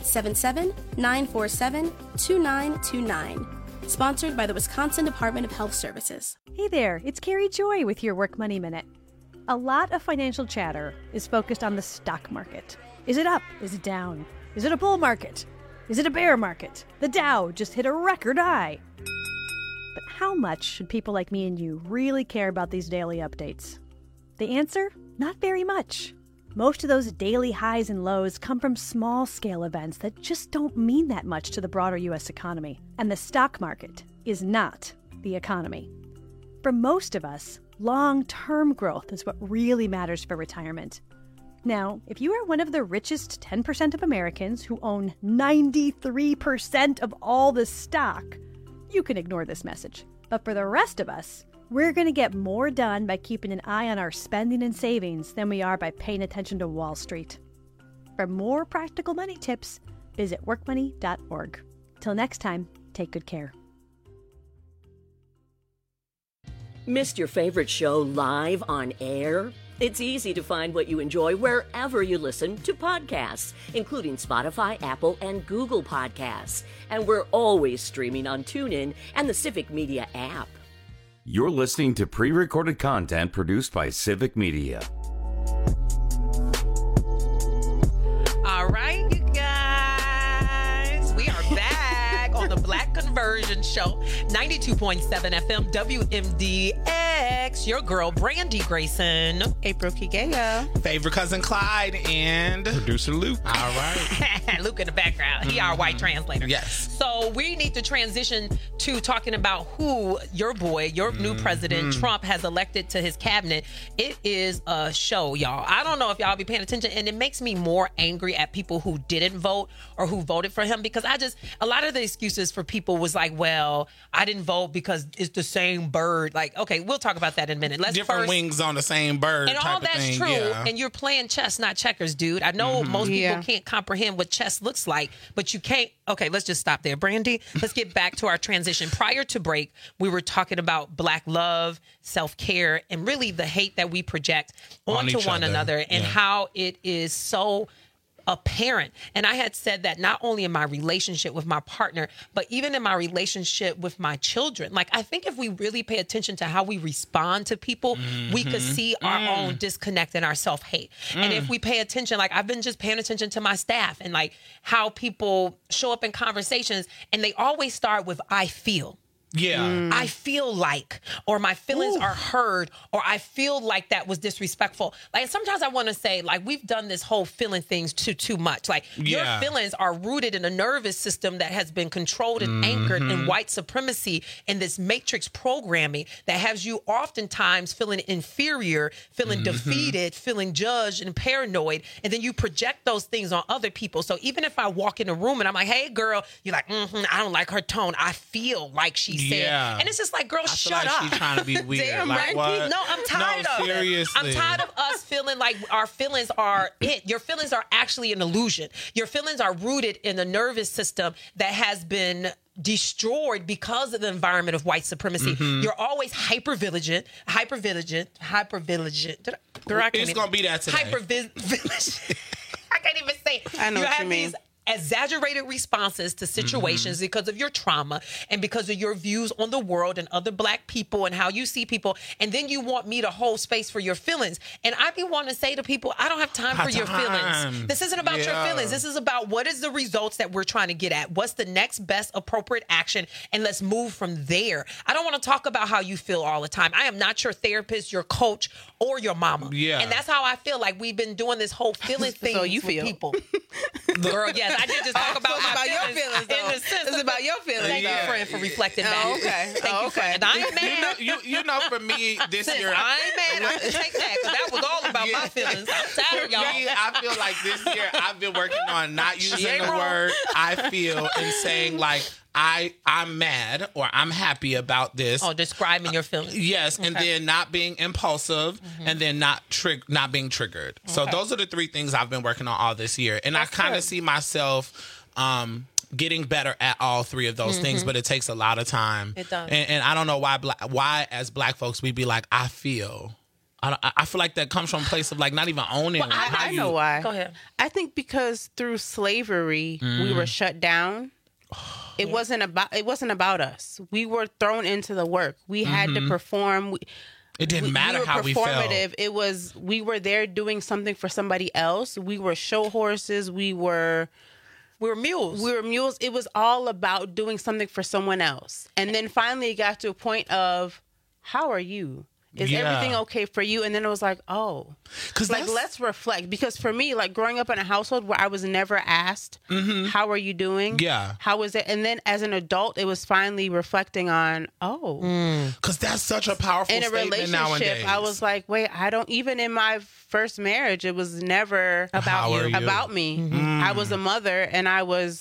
877-947-2929. Sponsored by the Wisconsin Department of Health Services. Hey there, it's Carrie Joy with your Work Money Minute. A lot of financial chatter is focused on the stock market. Is it up? Is it down? Is it a bull market? Is it a bear market? The Dow just hit a record high. But how much should people like me and you really care about these daily updates? The answer? Not very much. Most of those daily highs and lows come from small-scale events that just don't mean that much to the broader U.S. economy. And the stock market is not the economy. For most of us, long-term growth is what really matters for retirement. Now, if you are one of the richest 10% of Americans who own 93% of all the stock, you can ignore this message. But for the rest of us, we're going to get more done by keeping an eye on our spending and savings than we are by paying attention to Wall Street. For more practical money tips, visit workmoney.org. Till next time, take good care. Missed your favorite show live on air? It's easy to find what you enjoy wherever you listen to podcasts, including Spotify, Apple, and Google Podcasts. And we're always streaming on TuneIn and the Civic Media app. You're listening to pre-recorded content produced by Civic Media. All right, you guys. We are back on the Black Conversion Show. 92.7 FM WMDX. Your girl, Brandy Grayson. April Kigeo. Favorite cousin Clyde and producer Luke. All right. Luke in the background. be our white translator. Yes. So we need to transition to talking about who your new president, Trump, has elected to his cabinet. It is a show, y'all. I don't know if y'all be paying attention, and it makes me more angry at people who didn't vote or who voted for him, because a lot of the excuses for people was like, well, I didn't vote because it's the same bird. Like, okay, we'll talk about that in a minute. Different wings on the same bird. And all that's true. Yeah. And you're playing chess, not checkers, dude. I know most people can't comprehend what chess looks like, but you can't. Okay, let's just stop there. Brandy, let's get back to our transition. Prior to break, we were talking about Black love, self-care, and really the hate that we project onto one another, and how it is so apparent. And I had said that not only in my relationship with my partner, but even in my relationship with my children. Like, I think if we really pay attention to how we respond to people, we could see our own disconnect and our self-hate. And if we pay attention, like I've been just paying attention to my staff and like how people show up in conversations, and they always start with, I feel. Yeah. I feel like, or my feelings are heard, or I feel like that was disrespectful. Like, sometimes I want to say, like, we've done this whole feeling things too much. Like, your feelings are rooted in a nervous system that has been controlled and anchored in white supremacy and this matrix programming that has you oftentimes feeling inferior, feeling defeated, feeling judged and paranoid. And then you project those things on other people. So even if I walk in a room and I'm like, hey, girl, you're like, I don't like her tone. I feel like she said. And it's just like, girl, shut up. She's trying to be weird. Damn like, right. What? No, I'm tired of it. I'm tired of us feeling like our feelings are it. Your feelings are actually an illusion. Your feelings are rooted in a nervous system that has been destroyed because of the environment of white supremacy. You're always hypervigilant. It's going to be that today. Hypervigilant. I can't even say it. I know what you mean. Exaggerated responses to situations because of your trauma and because of your views on the world and other Black people and how you see people. And then you want me to hold space for your feelings. And I be wanting to say to people, I don't have time for your feelings. This isn't about your feelings. This is about what is the results that we're trying to get at. What's the next best appropriate action? And let's move from there. I don't want to talk about how you feel all the time. I am not your therapist, your coach, or your mama. Yeah. And that's how I feel. Like, we've been doing this whole feeling thing So you with feel. people. Girl, yes. I did just talk about my feelings. Though. It's about your feelings. Thank you, friend, for reflecting back. Okay. Thank you, friend. I ain't mad. You know, for me, this year... I ain't mad. I can take that, because that was all about my feelings. I'm tired of y'all. I feel like this year I've been working on not using the word I feel and saying, like, I'm mad or I'm happy about this. Oh, describing your feelings. Yes, and then not being impulsive, and then not being triggered. So those are the three things I've been working on all this year. And I kind of see myself getting better at all three of those things, but it takes a lot of time. It does. And I don't know why as Black folks we be like, I feel. I feel like that comes from a place of like not even owning. Well, I know why. Go ahead. I think because through slavery we were shut down. It wasn't about us. We were thrown into the work. We had to perform. It didn't matter how we felt. It was we were there doing something for somebody else. We were show horses. We were mules. It was all about doing something for someone else. And then finally it got to a point of, how are you? Is everything okay for you? And then it was like, oh, because like, let's reflect. Because for me, like growing up in a household where I was never asked, how are you doing? Yeah. How is it? And then as an adult, it was finally reflecting on, because that's such a powerful in a statement relationship, nowadays. I was like, wait, even in my first marriage, it was never about me. I was a mother and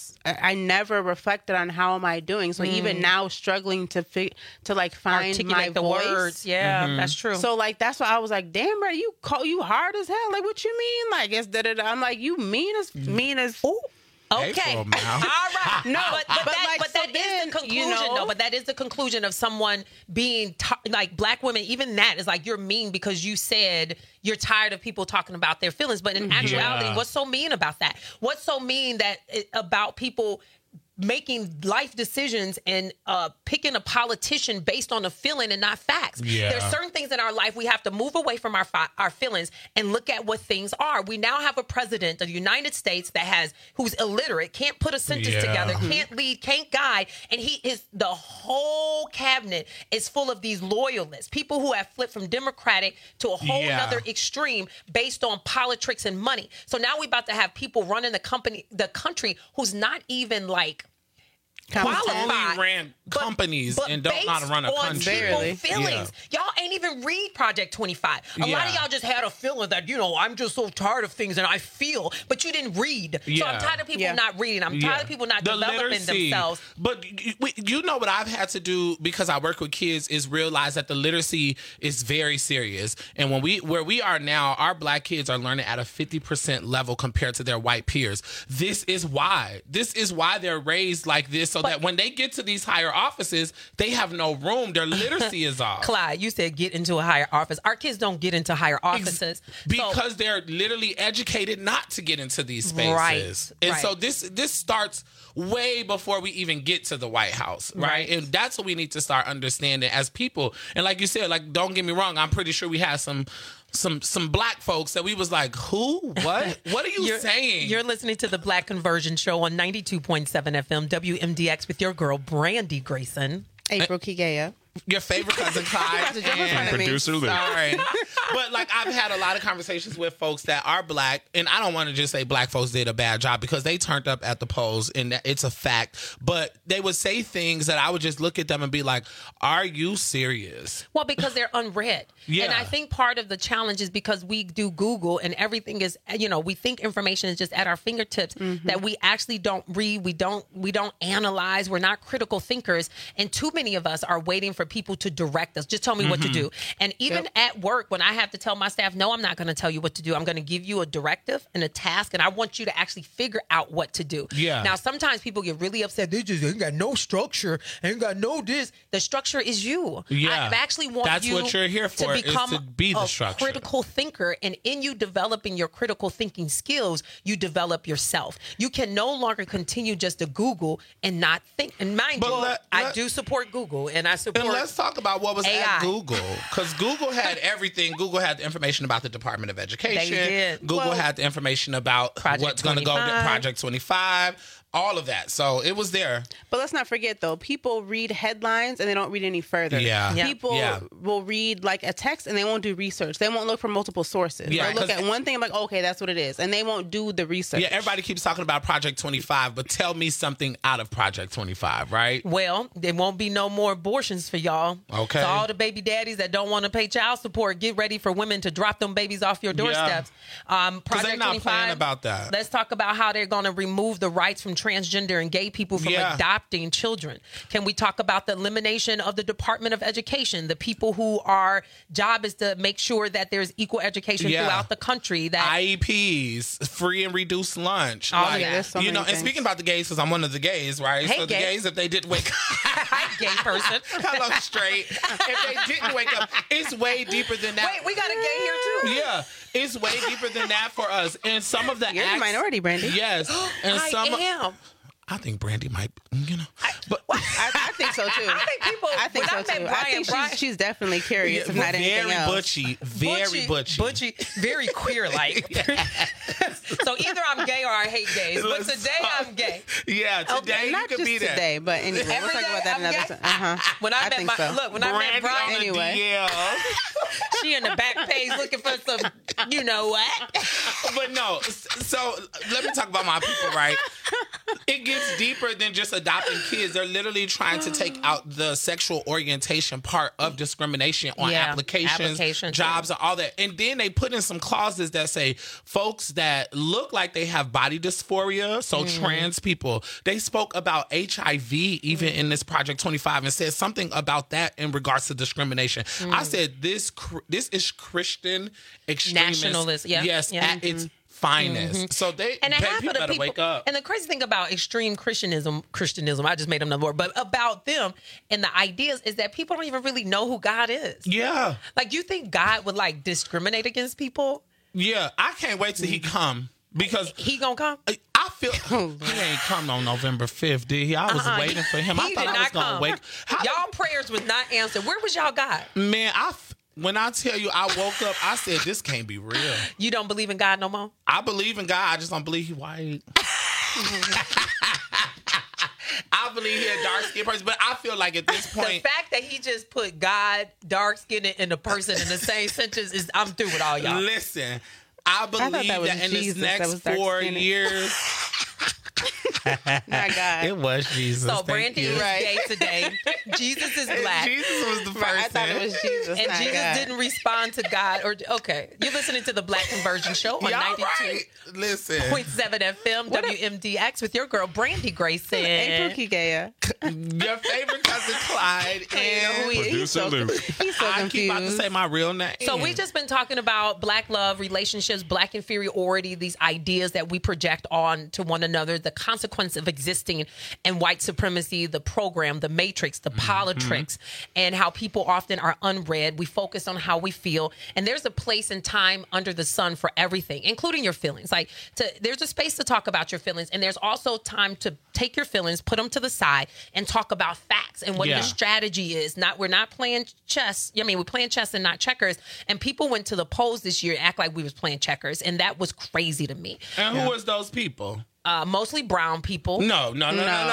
I never reflected on how am I doing. So even now struggling to like find articulate my voice. Words. Yeah, that's true. So like, that's why I was like, damn, bro, you hard as hell. Like, what you mean? Like, it's I'm like, you mean as ooh. Okay. All right. No, but that is the conclusion, though. But that is the conclusion of someone being like Black women. Even that is like, you're mean because you said you're tired of people talking about their feelings. But in actuality, what's so mean about that? What's so mean about people making life decisions and picking a politician based on a feeling and not facts. Yeah. There's certain things in our life we have to move away from our feelings and look at what things are. We now have a president of the United States who's illiterate, can't put a sentence together, can't lead, can't guide, and the whole cabinet is full of these loyalists, people who have flipped from Democratic to a whole other extreme based on politics and money. So now we're about to have people running the country who's not even like only ran companies and don't know how to run a country. Feelings. Y'all ain't even read Project 25. A lot of y'all just had a feeling that, I'm just so tired of things and I feel, but you didn't read. So I'm tired of people not reading. I'm tired of people not developing themselves. But you know what I've had to do because I work with kids is realize that the literacy is very serious. And where we are now, our black kids are learning at a 50% level compared to their white peers. This is why they're raised like this. So that when they get to these higher offices, they have no room. Their literacy is off. Clyde, you said get into a higher office. Our kids don't get into higher offices. Because they're literally educated not to get into these spaces. And so this starts way before we even get to the White House, right? And that's what we need to start understanding as people. And like you said, don't get me wrong, I'm pretty sure we had some black folks that we was like, who? What? What are you saying? You're listening to the Black Conversion Show on 92.7 FM WMDX with your girl, Brandy Grayson. April Kigea. Your favorite cousin Clyde and producer Luke. Sorry. But I've had a lot of conversations with folks that are black, and I don't want to just say black folks did a bad job because they turned up at the polls, and it's a fact. But they would say things that I would just look at them and be like, are you serious? Well, because they're unread. And I think part of the challenge is because we do Google and everything is, we think information is just at our fingertips, that we actually don't read, we don't analyze, we're not critical thinkers, and too many of us are waiting for people to direct us. Just tell me what to do. And even at work, when I have to tell my staff, no, I'm not going to tell you what to do. I'm going to give you a directive and a task, and I want you to actually figure out what to do. Now, sometimes people get really upset. They just ain't got no structure, ain't got no this. The structure is you. I actually want That's you what you're here for, to become is to be the structure. Critical thinker. And in you developing your critical thinking skills, you develop yourself. You can no longer continue just to Google and not think. And mind you, I do support Google, and I support let's talk about what was AI. at Google. Because Google had everything. Google had the information about the Department of Education. They did. Google had the information about what's going to go to Project 25. All of that. So it was there. But let's not forget, though, people read headlines and they don't read any further. People will read a text and they won't do research. They won't look for multiple sources. They'll look at one thing and okay, that's what it is. And they won't do the research. Yeah, everybody keeps talking about Project 25, but tell me something out of Project 25, right? Well, there won't be no more abortions for y'all. Okay. So all the baby daddies that don't want to pay child support, get ready for women to drop them babies off your doorsteps. Project they're not 25, playing about that. Let's talk about how they're going to remove the rights from transgender and gay people from adopting children. Can we talk about the elimination of the Department of Education, the people who our job is to make sure that there's equal education throughout the country? That IEPs, free and reduced lunch. So and speaking about the gays, because I'm one of the gays, right? Hey, so the gays, if they didn't wake up, hi, gay person. Hello, straight. If they didn't wake up, it's way deeper than that. Wait, we got a gay here too. Yeah. It's way deeper than that for us. And some of the You're the minority, Brandy. Yes. And I am. I think Brandy might, but I think so too. I think so too. I think she's definitely curious, if not anything else. Very butchy, very queer like. So either I'm gay or I hate gays, but today I'm gay. Yeah, today not you could be just today, but anyway, we'll talk about that another time. When I met Brian, anyway, she in the back page looking for some, you know what? But no, so let me talk about my people, right? It gets deeper than just adopting kids. They're literally trying to take out the sexual orientation part of discrimination on applications, jobs, and all that. And then they put in some clauses that say folks that look like they have body dysphoria, so trans people, they spoke about HIV even in this Project 25 and said something about that in regards to discrimination. I said this is Christian extremist. Nationalist, yes, at its finest. So people better wake up. And the crazy thing about extreme Christianism, I just made them the Lord, but about them and the ideas is that people don't even really know who God is. Yeah. You think God would discriminate against people? Yeah. I can't wait till he come. Because he gonna come? I feel he ain't come on November 5th, did he? I was waiting for him. I thought I was going to wake. Y'all prayers was not answered. Where was y'all God? Man, when I tell you I woke up, I said, this can't be real. You don't believe in God no more? I believe in God. I just don't believe he white. I believe he a dark-skinned person, but I feel like at this point... The fact that he just put God, dark-skinned, and a person in the same sentence is... I'm through with all y'all. Listen, I believe that in this next 4 years... My God. It was Jesus. So Brandy is gay today. Jesus is black. Jesus was the person. I thought it was Jesus. And Jesus God. didn't respond to God. Okay. You're listening to the Black Conversion Show on 92.7 FM WMDX with your girl Brandy Grayson. And Pookie Gaya. Your favorite cousin Clyde. And producer Luke. He's so I confused. keep about to say my real name. So we've just been talking about black love, relationships, black inferiority, these ideas that we project on to one another, the consequence of existing in white supremacy, the program, the matrix, the politricks, and how people often are unread. We focus on how we feel. And there's a place and time under the sun for everything, including your feelings. There's a space to talk about your feelings. And there's also time to take your feelings, put them to the side, and talk about facts and what your strategy is. We're not playing chess. We're playing chess and not checkers. And people went to the polls this year and act like we was playing checkers. And that was crazy to me. And who was those people? Mostly brown people. No. We're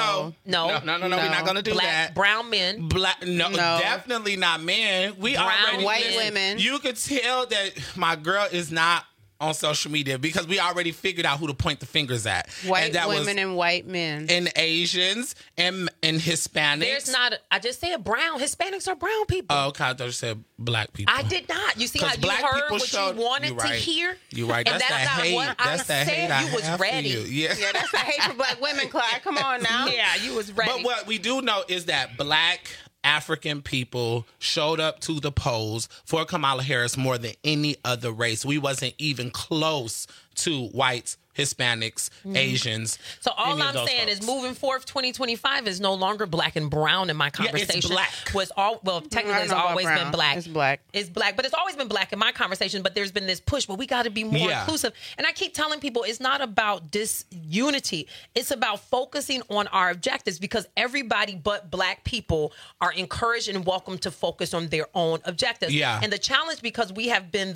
not gonna do that. Brown men. No, definitely not men. White women. You could tell that my girl is not on social media because we already figured out who to point the fingers at. White women and white men. And Asians and Hispanics. There's not, I just said brown. Hispanics are brown people. Oh, okay. I thought you said black people. I did not. You see how you heard what you wanted to hear? You're right. That's that hate. That's that hate I have for you. Yeah, that's the hate for black women, Clyde. Come on now. Yeah, you was ready. But what we do know is that black African people showed up to the polls for Kamala Harris more than any other race. We wasn't even close to whites, Hispanics, Asians. So all I'm saying is moving forth, 2025 is no longer black and brown in my conversation. It's black. Technically it's always been black. It's black. It's black, but it's always been black in my conversation, but there's been this push, but we got to be more inclusive. And I keep telling people it's not about disunity. It's about focusing on our objectives because everybody but black people are encouraged and welcome to focus on their own objectives. Yeah. And the challenge, because we have been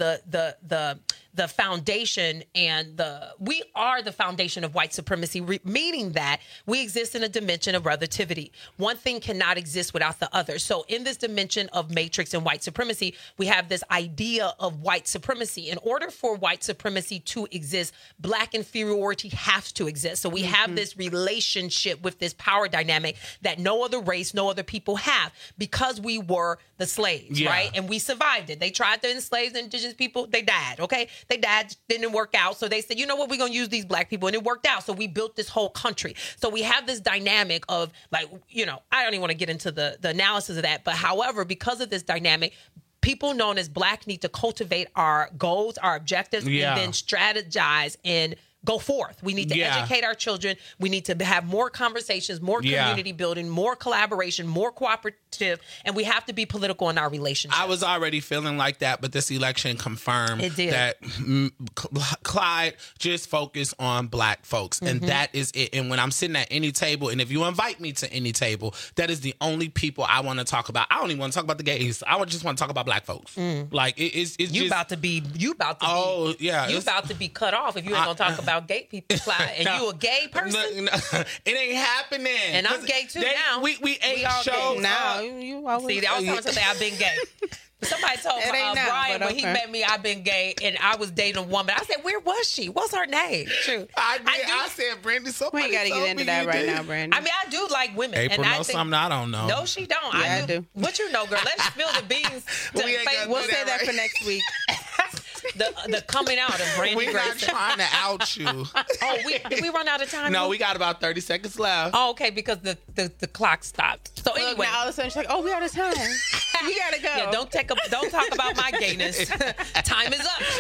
the foundation and we are the foundation of white supremacy, meaning that we exist in a dimension of relativity. One thing cannot exist without the other. So in this dimension of matrix and white supremacy, we have this idea of white supremacy. In order for white supremacy to exist, black inferiority has to exist. So we have this relationship with this power dynamic that no other race, no other people have because we were the slaves, right? And we survived it. They tried to enslave the indigenous people. They died, okay? They died, didn't work out. So they said, you know what, we're going to use these black people. And it worked out. So we built this whole country. So we have this dynamic of I don't even want to get into the analysis of that. But however, because of this dynamic, people known as black need to cultivate our goals, our objectives, and then strategize and go forth. We need to educate our children. We need to have more conversations, more community building, more collaboration, more cooperative, and we have to be political in our relationships. I was already feeling like that, but this election confirmed that Clyde just focused on black folks, and that is it. And when I'm sitting at any table, and if you invite me to any table, that is the only people I want to talk about. I don't even want to talk about the gays. I just want to talk about black folks. Like it's you just about to be cut off if you ain't gonna talk about gay people, Clyde, and you a gay person. No, it ain't happening. And I'm gay too now. We ain't show now. You always see. I was trying to say I've been gay. Somebody told Brian when he met me, I've been gay, and I was dating a woman. I said, "Where was she? What's her name?" True. I said, Brandy. We ain't got to get into that right now, Brandy. I mean, I do like women. April knows something I don't know. No, she don't. Yeah, I do. What you know, girl? Let's spill the beans. We'll say that for next week. The coming out of Brandy Grayson. We're not trying to out you. Did we run out of time? No, we got about 30 seconds left. Oh, okay, because the clock stopped. So anyway, now all of a sudden she's like, "Oh, we out of time. We gotta go." Yeah, don't talk about my gayness. Time is up.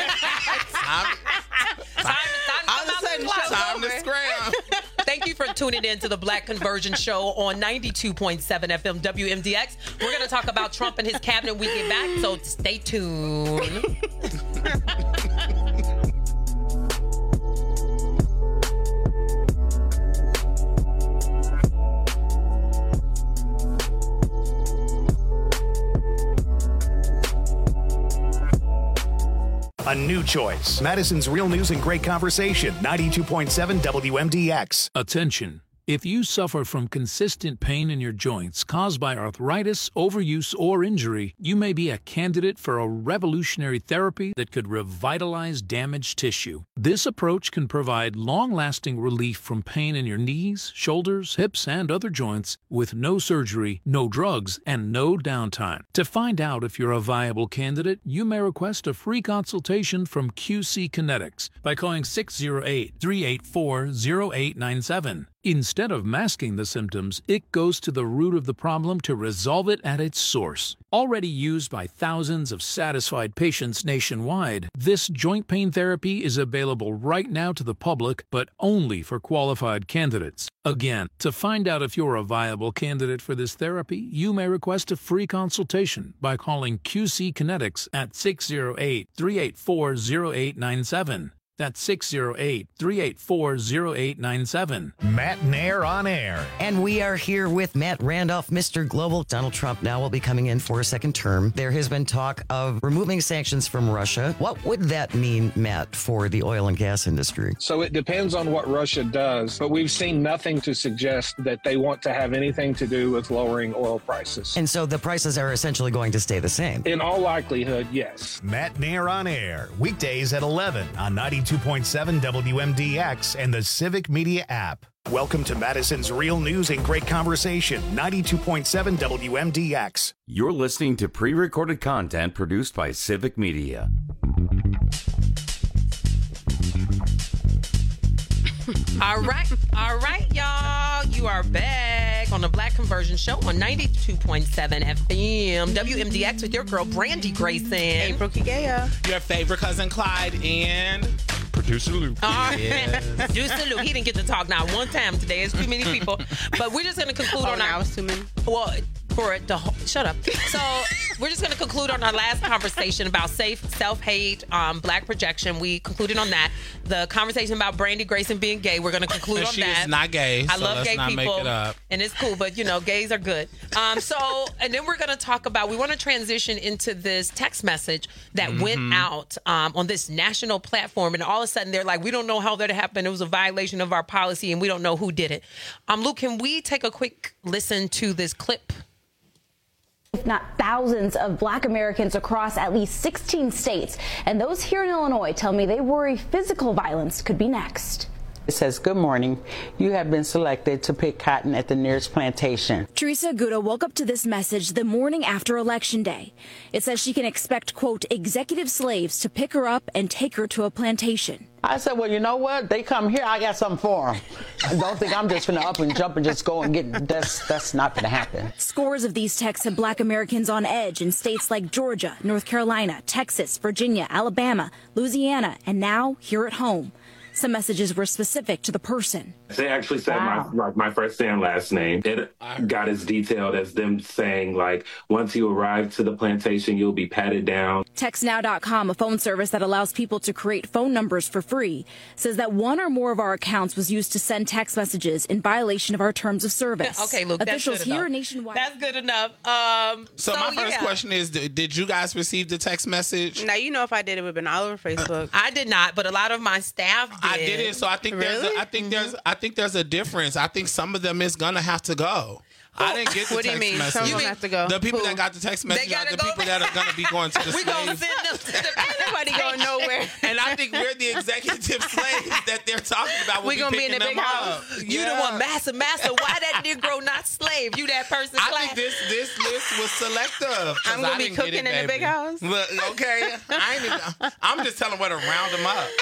Time to scram. Thank you for tuning in to the Black Conversion Show on 92.7 FM WMDX. We're going to talk about Trump and his cabinet when we get back, so stay tuned. a new choice. Madison's Real News and Great Conversation, 92.7 WMDX. Attention. If you suffer from consistent pain in your joints caused by arthritis, overuse, or injury, you may be a candidate for a revolutionary therapy that could revitalize damaged tissue. This approach can provide long-lasting relief from pain in your knees, shoulders, hips, and other joints with no surgery, no drugs, and no downtime. To find out if you're a viable candidate, you may request a free consultation from QC Kinetics by calling 608-384-0897. Instead of masking the symptoms, it goes to the root of the problem to resolve it at its source. Already used by thousands of satisfied patients nationwide, this joint pain therapy is available right now to the public, but only for qualified candidates. Again, to find out if you're a viable candidate for this therapy, you may request a free consultation by calling QC Kinetics at 608-384-0897. That's 608-384-0897. Matt Nair on air. And we are here with Matt Randolph, Mr. Global. Donald Trump now will be coming in for a second term. There has been talk of removing sanctions from Russia. What would that mean, Matt, for the oil and gas industry? So it depends on what Russia does, but we've seen nothing to suggest that they want to have anything to do with lowering oil prices. And so the prices are essentially going to stay the same? In all likelihood, yes. Matt Nair on air. Weekdays at 11 on 92.7 WMDX and the Civic Media app. Welcome to Madison's Real News and Great Conversation, 92.7 WMDX. You're listening to pre-recorded content produced by Civic Media. All right, y'all. You are back on the Black Conversion Show on 92.7 FM, WMDX with your girl, Brandy Grayson. April Kigea. Your favorite cousin, Clyde, and... Producer Luke. Yes. Producer Luke. He didn't get to talk now one time today. It's too many people. But we're just going to conclude on our... was too many? Well... For it to shut up. So we're just going to conclude on our last conversation about self-hate, black projection. We concluded on that. The conversation about Brandy Grayson being gay, we're going to conclude on that. She is not gay. I love gay people, make it up. and it's cool. But you know, gays are good. And then we're going to talk about. We want to transition into this text message that went out on this national platform, and all of a sudden they're like, we don't know how that happened. It was a violation of our policy, and we don't know who did it. Luke, can we take a quick listen to this clip? If not thousands of black Americans across at least 16 states. And those here in Illinois tell me they worry physical violence could be next. It says, good morning. You have been selected to pick cotton at the nearest plantation. Teresa Aguda woke up to this message the morning after Election Day. It says she can expect, quote, executive slaves to pick her up and take her to a plantation. I said, well, you know what? They come here, I got something for them. I don't think I'm just going to up and jump and just go and get, that's not going to happen. Scores of these texts have black Americans on edge in states like Georgia, North Carolina, Texas, Virginia, Alabama, Louisiana, and now here at home. Some messages were specific to the person. They actually said my first and last name. It got as detailed as them saying, like, once you arrive to the plantation, you'll be patted down. TextNow.com, a phone service that allows people to create phone numbers for free, says that one or more of our accounts was used to send text messages in violation of our terms of service. Okay, Luke, officials that's good here enough. nationwide. That's good enough. So my first question is, did you guys receive the text message? Now, you know, if I did, it would have been all over Facebook. I did not, but a lot of my staff did. I didn't, so I think I think there's a difference. I think some of them is gonna have to go. I didn't get the what text do you mean? message. Some of them have to go. The people that got the text message are the people that are gonna be going to the we gonna slave. send them to the Nobody going nowhere. And I think we're the executive slaves that they're talking about. We're gonna be in the big house. You the one, massa. Why that Negro not slave? You that person. I think this list was selective. I'm gonna be cooking in the big house. But, okay, I'm just telling where to round them up.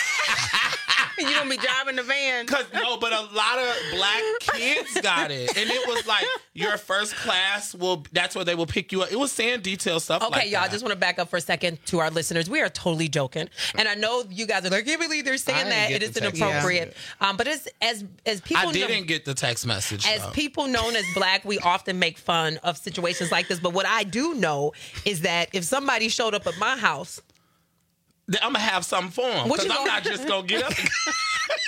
You gonna be driving the van? But a lot of black kids got it, and it was like your first class that's where they will pick you up. It was saying detailed stuff. Okay, like y'all, that. just want to back up for a second to our listeners. We are totally joking, and I know you guys are like, I can't believe they're saying that. It is inappropriate. But it's as people. I didn't get the text message. As people known as black, we often make fun of situations like this. But what I do know is that if somebody showed up at my house, I'm gonna have something for them because I'm not just gonna get up.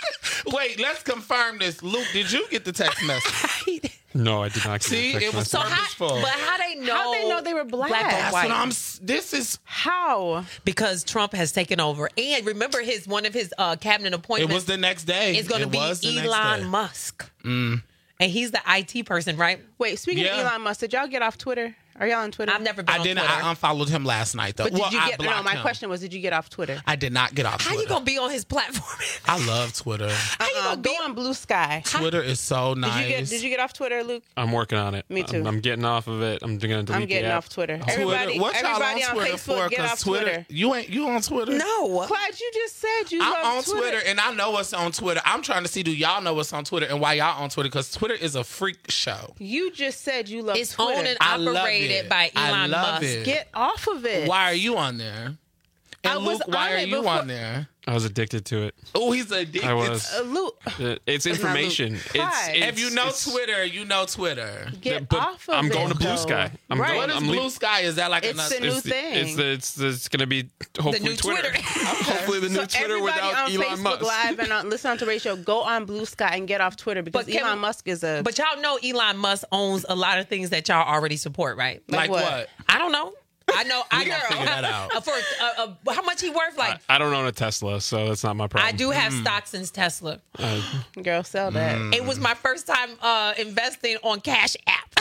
Wait, let's confirm this. Luke, did you get the text message? No, I did not. See, it was purposeful. But how they know? How they know they were black? Black or white? This is how because Trump has taken over, and remember one of his cabinet appointments. It was the next day. It's going to be Elon Musk, and he's the IT person, right? Wait, speaking of Elon Musk, did y'all get off Twitter? Are y'all on Twitter? I've never been on Twitter. I unfollowed him last night, though. But did you get? No, my question was, did you get off Twitter? I did not get off Twitter. How you gonna be on his platform? I love Twitter. How you gonna go on Blue Sky? Twitter is so nice. Did you get off Twitter, Luke? I'm working on it. Me too. I'm getting off of it. I'm going to delete I'm getting off Twitter. Everybody what y'all on Twitter Facebook, for? get off Twitter. You on Twitter? No. Clyde, you just said you I'm love on Twitter, and I know what's on Twitter. I'm trying to see, do y'all know what's on Twitter and why y'all on Twitter? Because Twitter is a freak show. You just said you love It's Twitter. owned and operated by Elon Musk. Get off of it. Why are you on there? And Luke, why are you on there? I was addicted to it. Oh, he's addicted. I was. Luke. It's information. If you know Twitter, you know Twitter. Get off of I'm it. going to Blue Sky. What is Blue Sky? Is that like it's the new thing? It's going to be hopefully the new Twitter. Hopefully the new Twitter without on Elon Facebook Musk. Live and listen on the radio, go on Blue Sky and get off Twitter because Elon Musk is a. But y'all know Elon Musk owns a lot of things that y'all already support, right? Like what? I don't know. I know. We gonna figure that out. For how much he worth? Like I don't own a Tesla, so that's not my problem. I do have stocks in Tesla. Girl, sell that. It was my first time investing on Cash App.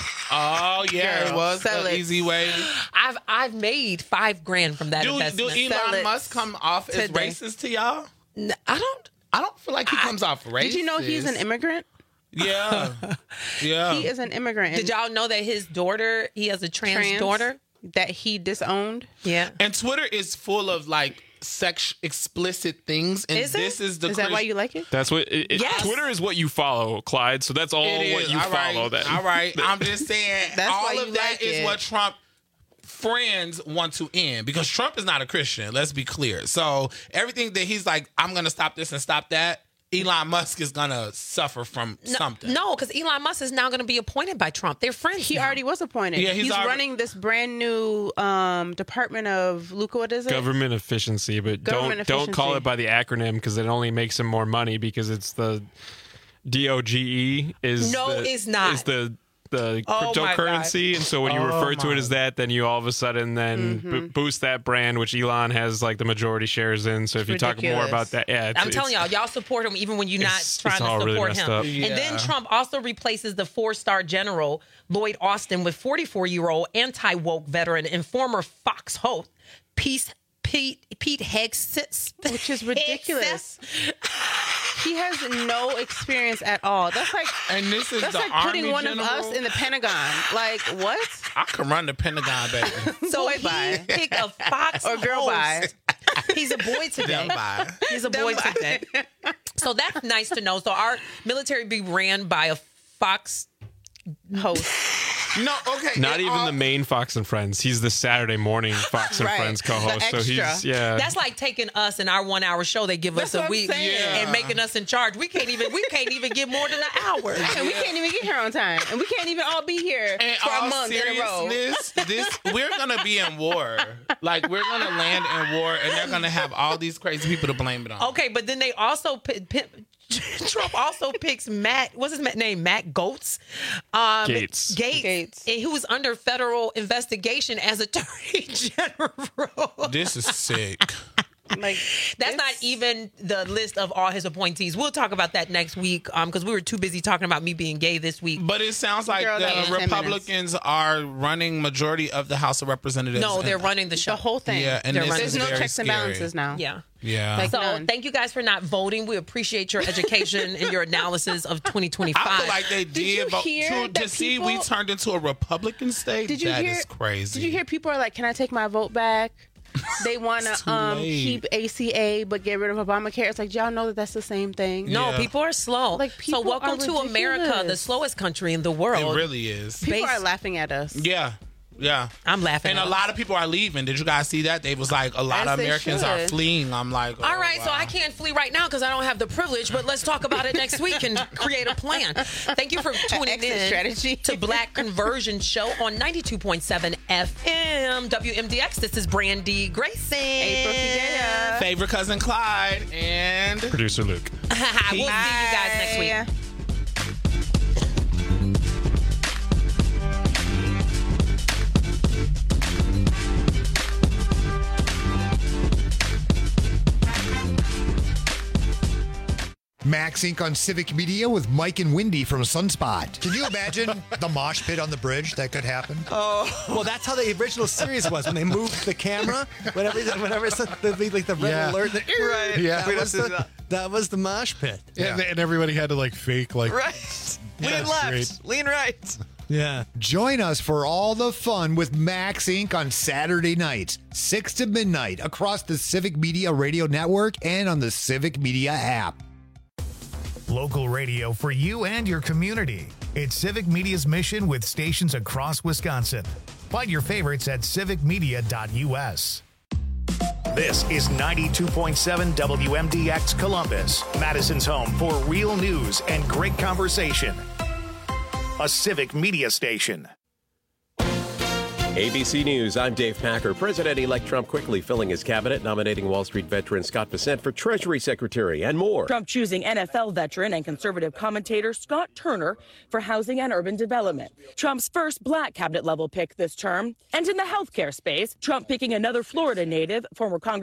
Oh yeah, it was the easy way. I've made $5,000 from that investment. Do Elon Musk come off as racist to y'all? I don't feel like he comes off racist. Did you know he's an immigrant? Yeah. He is an immigrant. Did y'all know that his daughter, he has a trans daughter? That he disowned? Yeah. And Twitter is full of like explicit things. And is it? This is the Is that why you like it? That's what Yes. Twitter is what you follow, Clyde. So that's all what you follow. Then. All right. I'm just saying That's why all of you that like is it. what Trump friends want to end because Trump is not a Christian. Let's be clear. So everything that he's like, I'm going to stop this and stop that. Elon Musk is going to suffer from something. No, because Elon Musk is now going to be appointed by Trump. They're friends. He already was appointed. Yeah, he's running this brand new Department of Luca. What is it? Government efficiency, but don't call it by the acronym because it only makes him more money because it's the DOGE it's not. Is the cryptocurrency, and so when you refer to it as that, then you all of a sudden then boost that brand, which Elon has like the majority shares in. So if you talk more about that, I'm telling y'all support him even when you're not trying to support really him. Yeah. And then Trump also replaces the 4-star general Lloyd Austin with 44-year-old anti-woke veteran and former Fox host Pete Hegseth, which is ridiculous. He has no experience at all. That's like, and this is that's the like Army putting one general? of us in the Pentagon. Like what? I can run the Pentagon, baby. So he picked a Fox or girl host. bye. He's a boy today. He's a boy today. So that's nice to know. So our military be ran by a Fox host. No, okay. Not even the main Fox and Friends. He's the Saturday morning Fox and Friends co-host. So he's That's like taking us in our 1 hour show they give us a week and making us in charge. We can't even give more than an hour. And we can't even get here on time. And we can't even all be here for a month in a row. We're gonna be in war. Like we're gonna land in war, and they're gonna have all these crazy people to blame it on. Okay, but then they also Trump also picks what's his name? Matt Gaetz. Gates. And who was under federal investigation as Attorney General. This is sick. Like that's not even the list of all his appointees. We'll talk about that next week because we were too busy talking about me being gay this week. But it sounds like the Republicans are running majority of the House of Representatives. No, they're running the show. The whole thing. Yeah, and there's no checks and balances now. Yeah. Yeah. Like so thank you guys for not voting. We appreciate your education and your analysis of 2025. I feel like they did vote to see we turned into a Republican state. That is crazy. Did you hear people are like, can I take my vote back? They want to keep ACA but get rid of Obamacare. It's like, y'all know that that's the same thing. No, people are slow. Like, so welcome to America, the slowest country in the world. It really is. People are laughing at us. Yeah. Yeah. I'm laughing. And a lot of people are leaving. Did you guys see that? They was like, a lot of Americans are fleeing. I'm like, all right, so I can't flee right now because I don't have the privilege, but let's talk about it next week and create a plan. Thank you for tuning in to Black Conversion Show on 92.7 FM WMDX. This is Brandy Grayson. April Figueroa. Favorite cousin Clyde and producer Luke. We'll see you guys next week. Max Inc. on Civic Media with Mike and Wendy from Sunspot. Can you imagine the mosh pit on the bridge that could happen? Oh, well, that's how the original series was when they moved the camera. Whenever it's like the red alert, right? Yeah, that was the mosh pit. Yeah. And everybody had to like fake like right. Lean left, lean right. Yeah. Join us for all the fun with Max Inc. on Saturday nights, 6 to midnight, across the Civic Media Radio Network and on the Civic Media app. Local radio for you and your community. It's Civic Media's mission with stations across Wisconsin. Find your favorites at civicmedia.us. This is 92.7 WMDX Columbus, Madison's home for real news and great conversation. A Civic Media station. ABC News, I'm Dave Packer. President-elect Trump quickly filling his cabinet, nominating Wall Street veteran Scott Bessent for Treasury Secretary and more. Trump choosing NFL veteran and conservative commentator Scott Turner for Housing and Urban Development. Trump's first black cabinet-level pick this term. And in the healthcare space, Trump picking another Florida native, former Congressman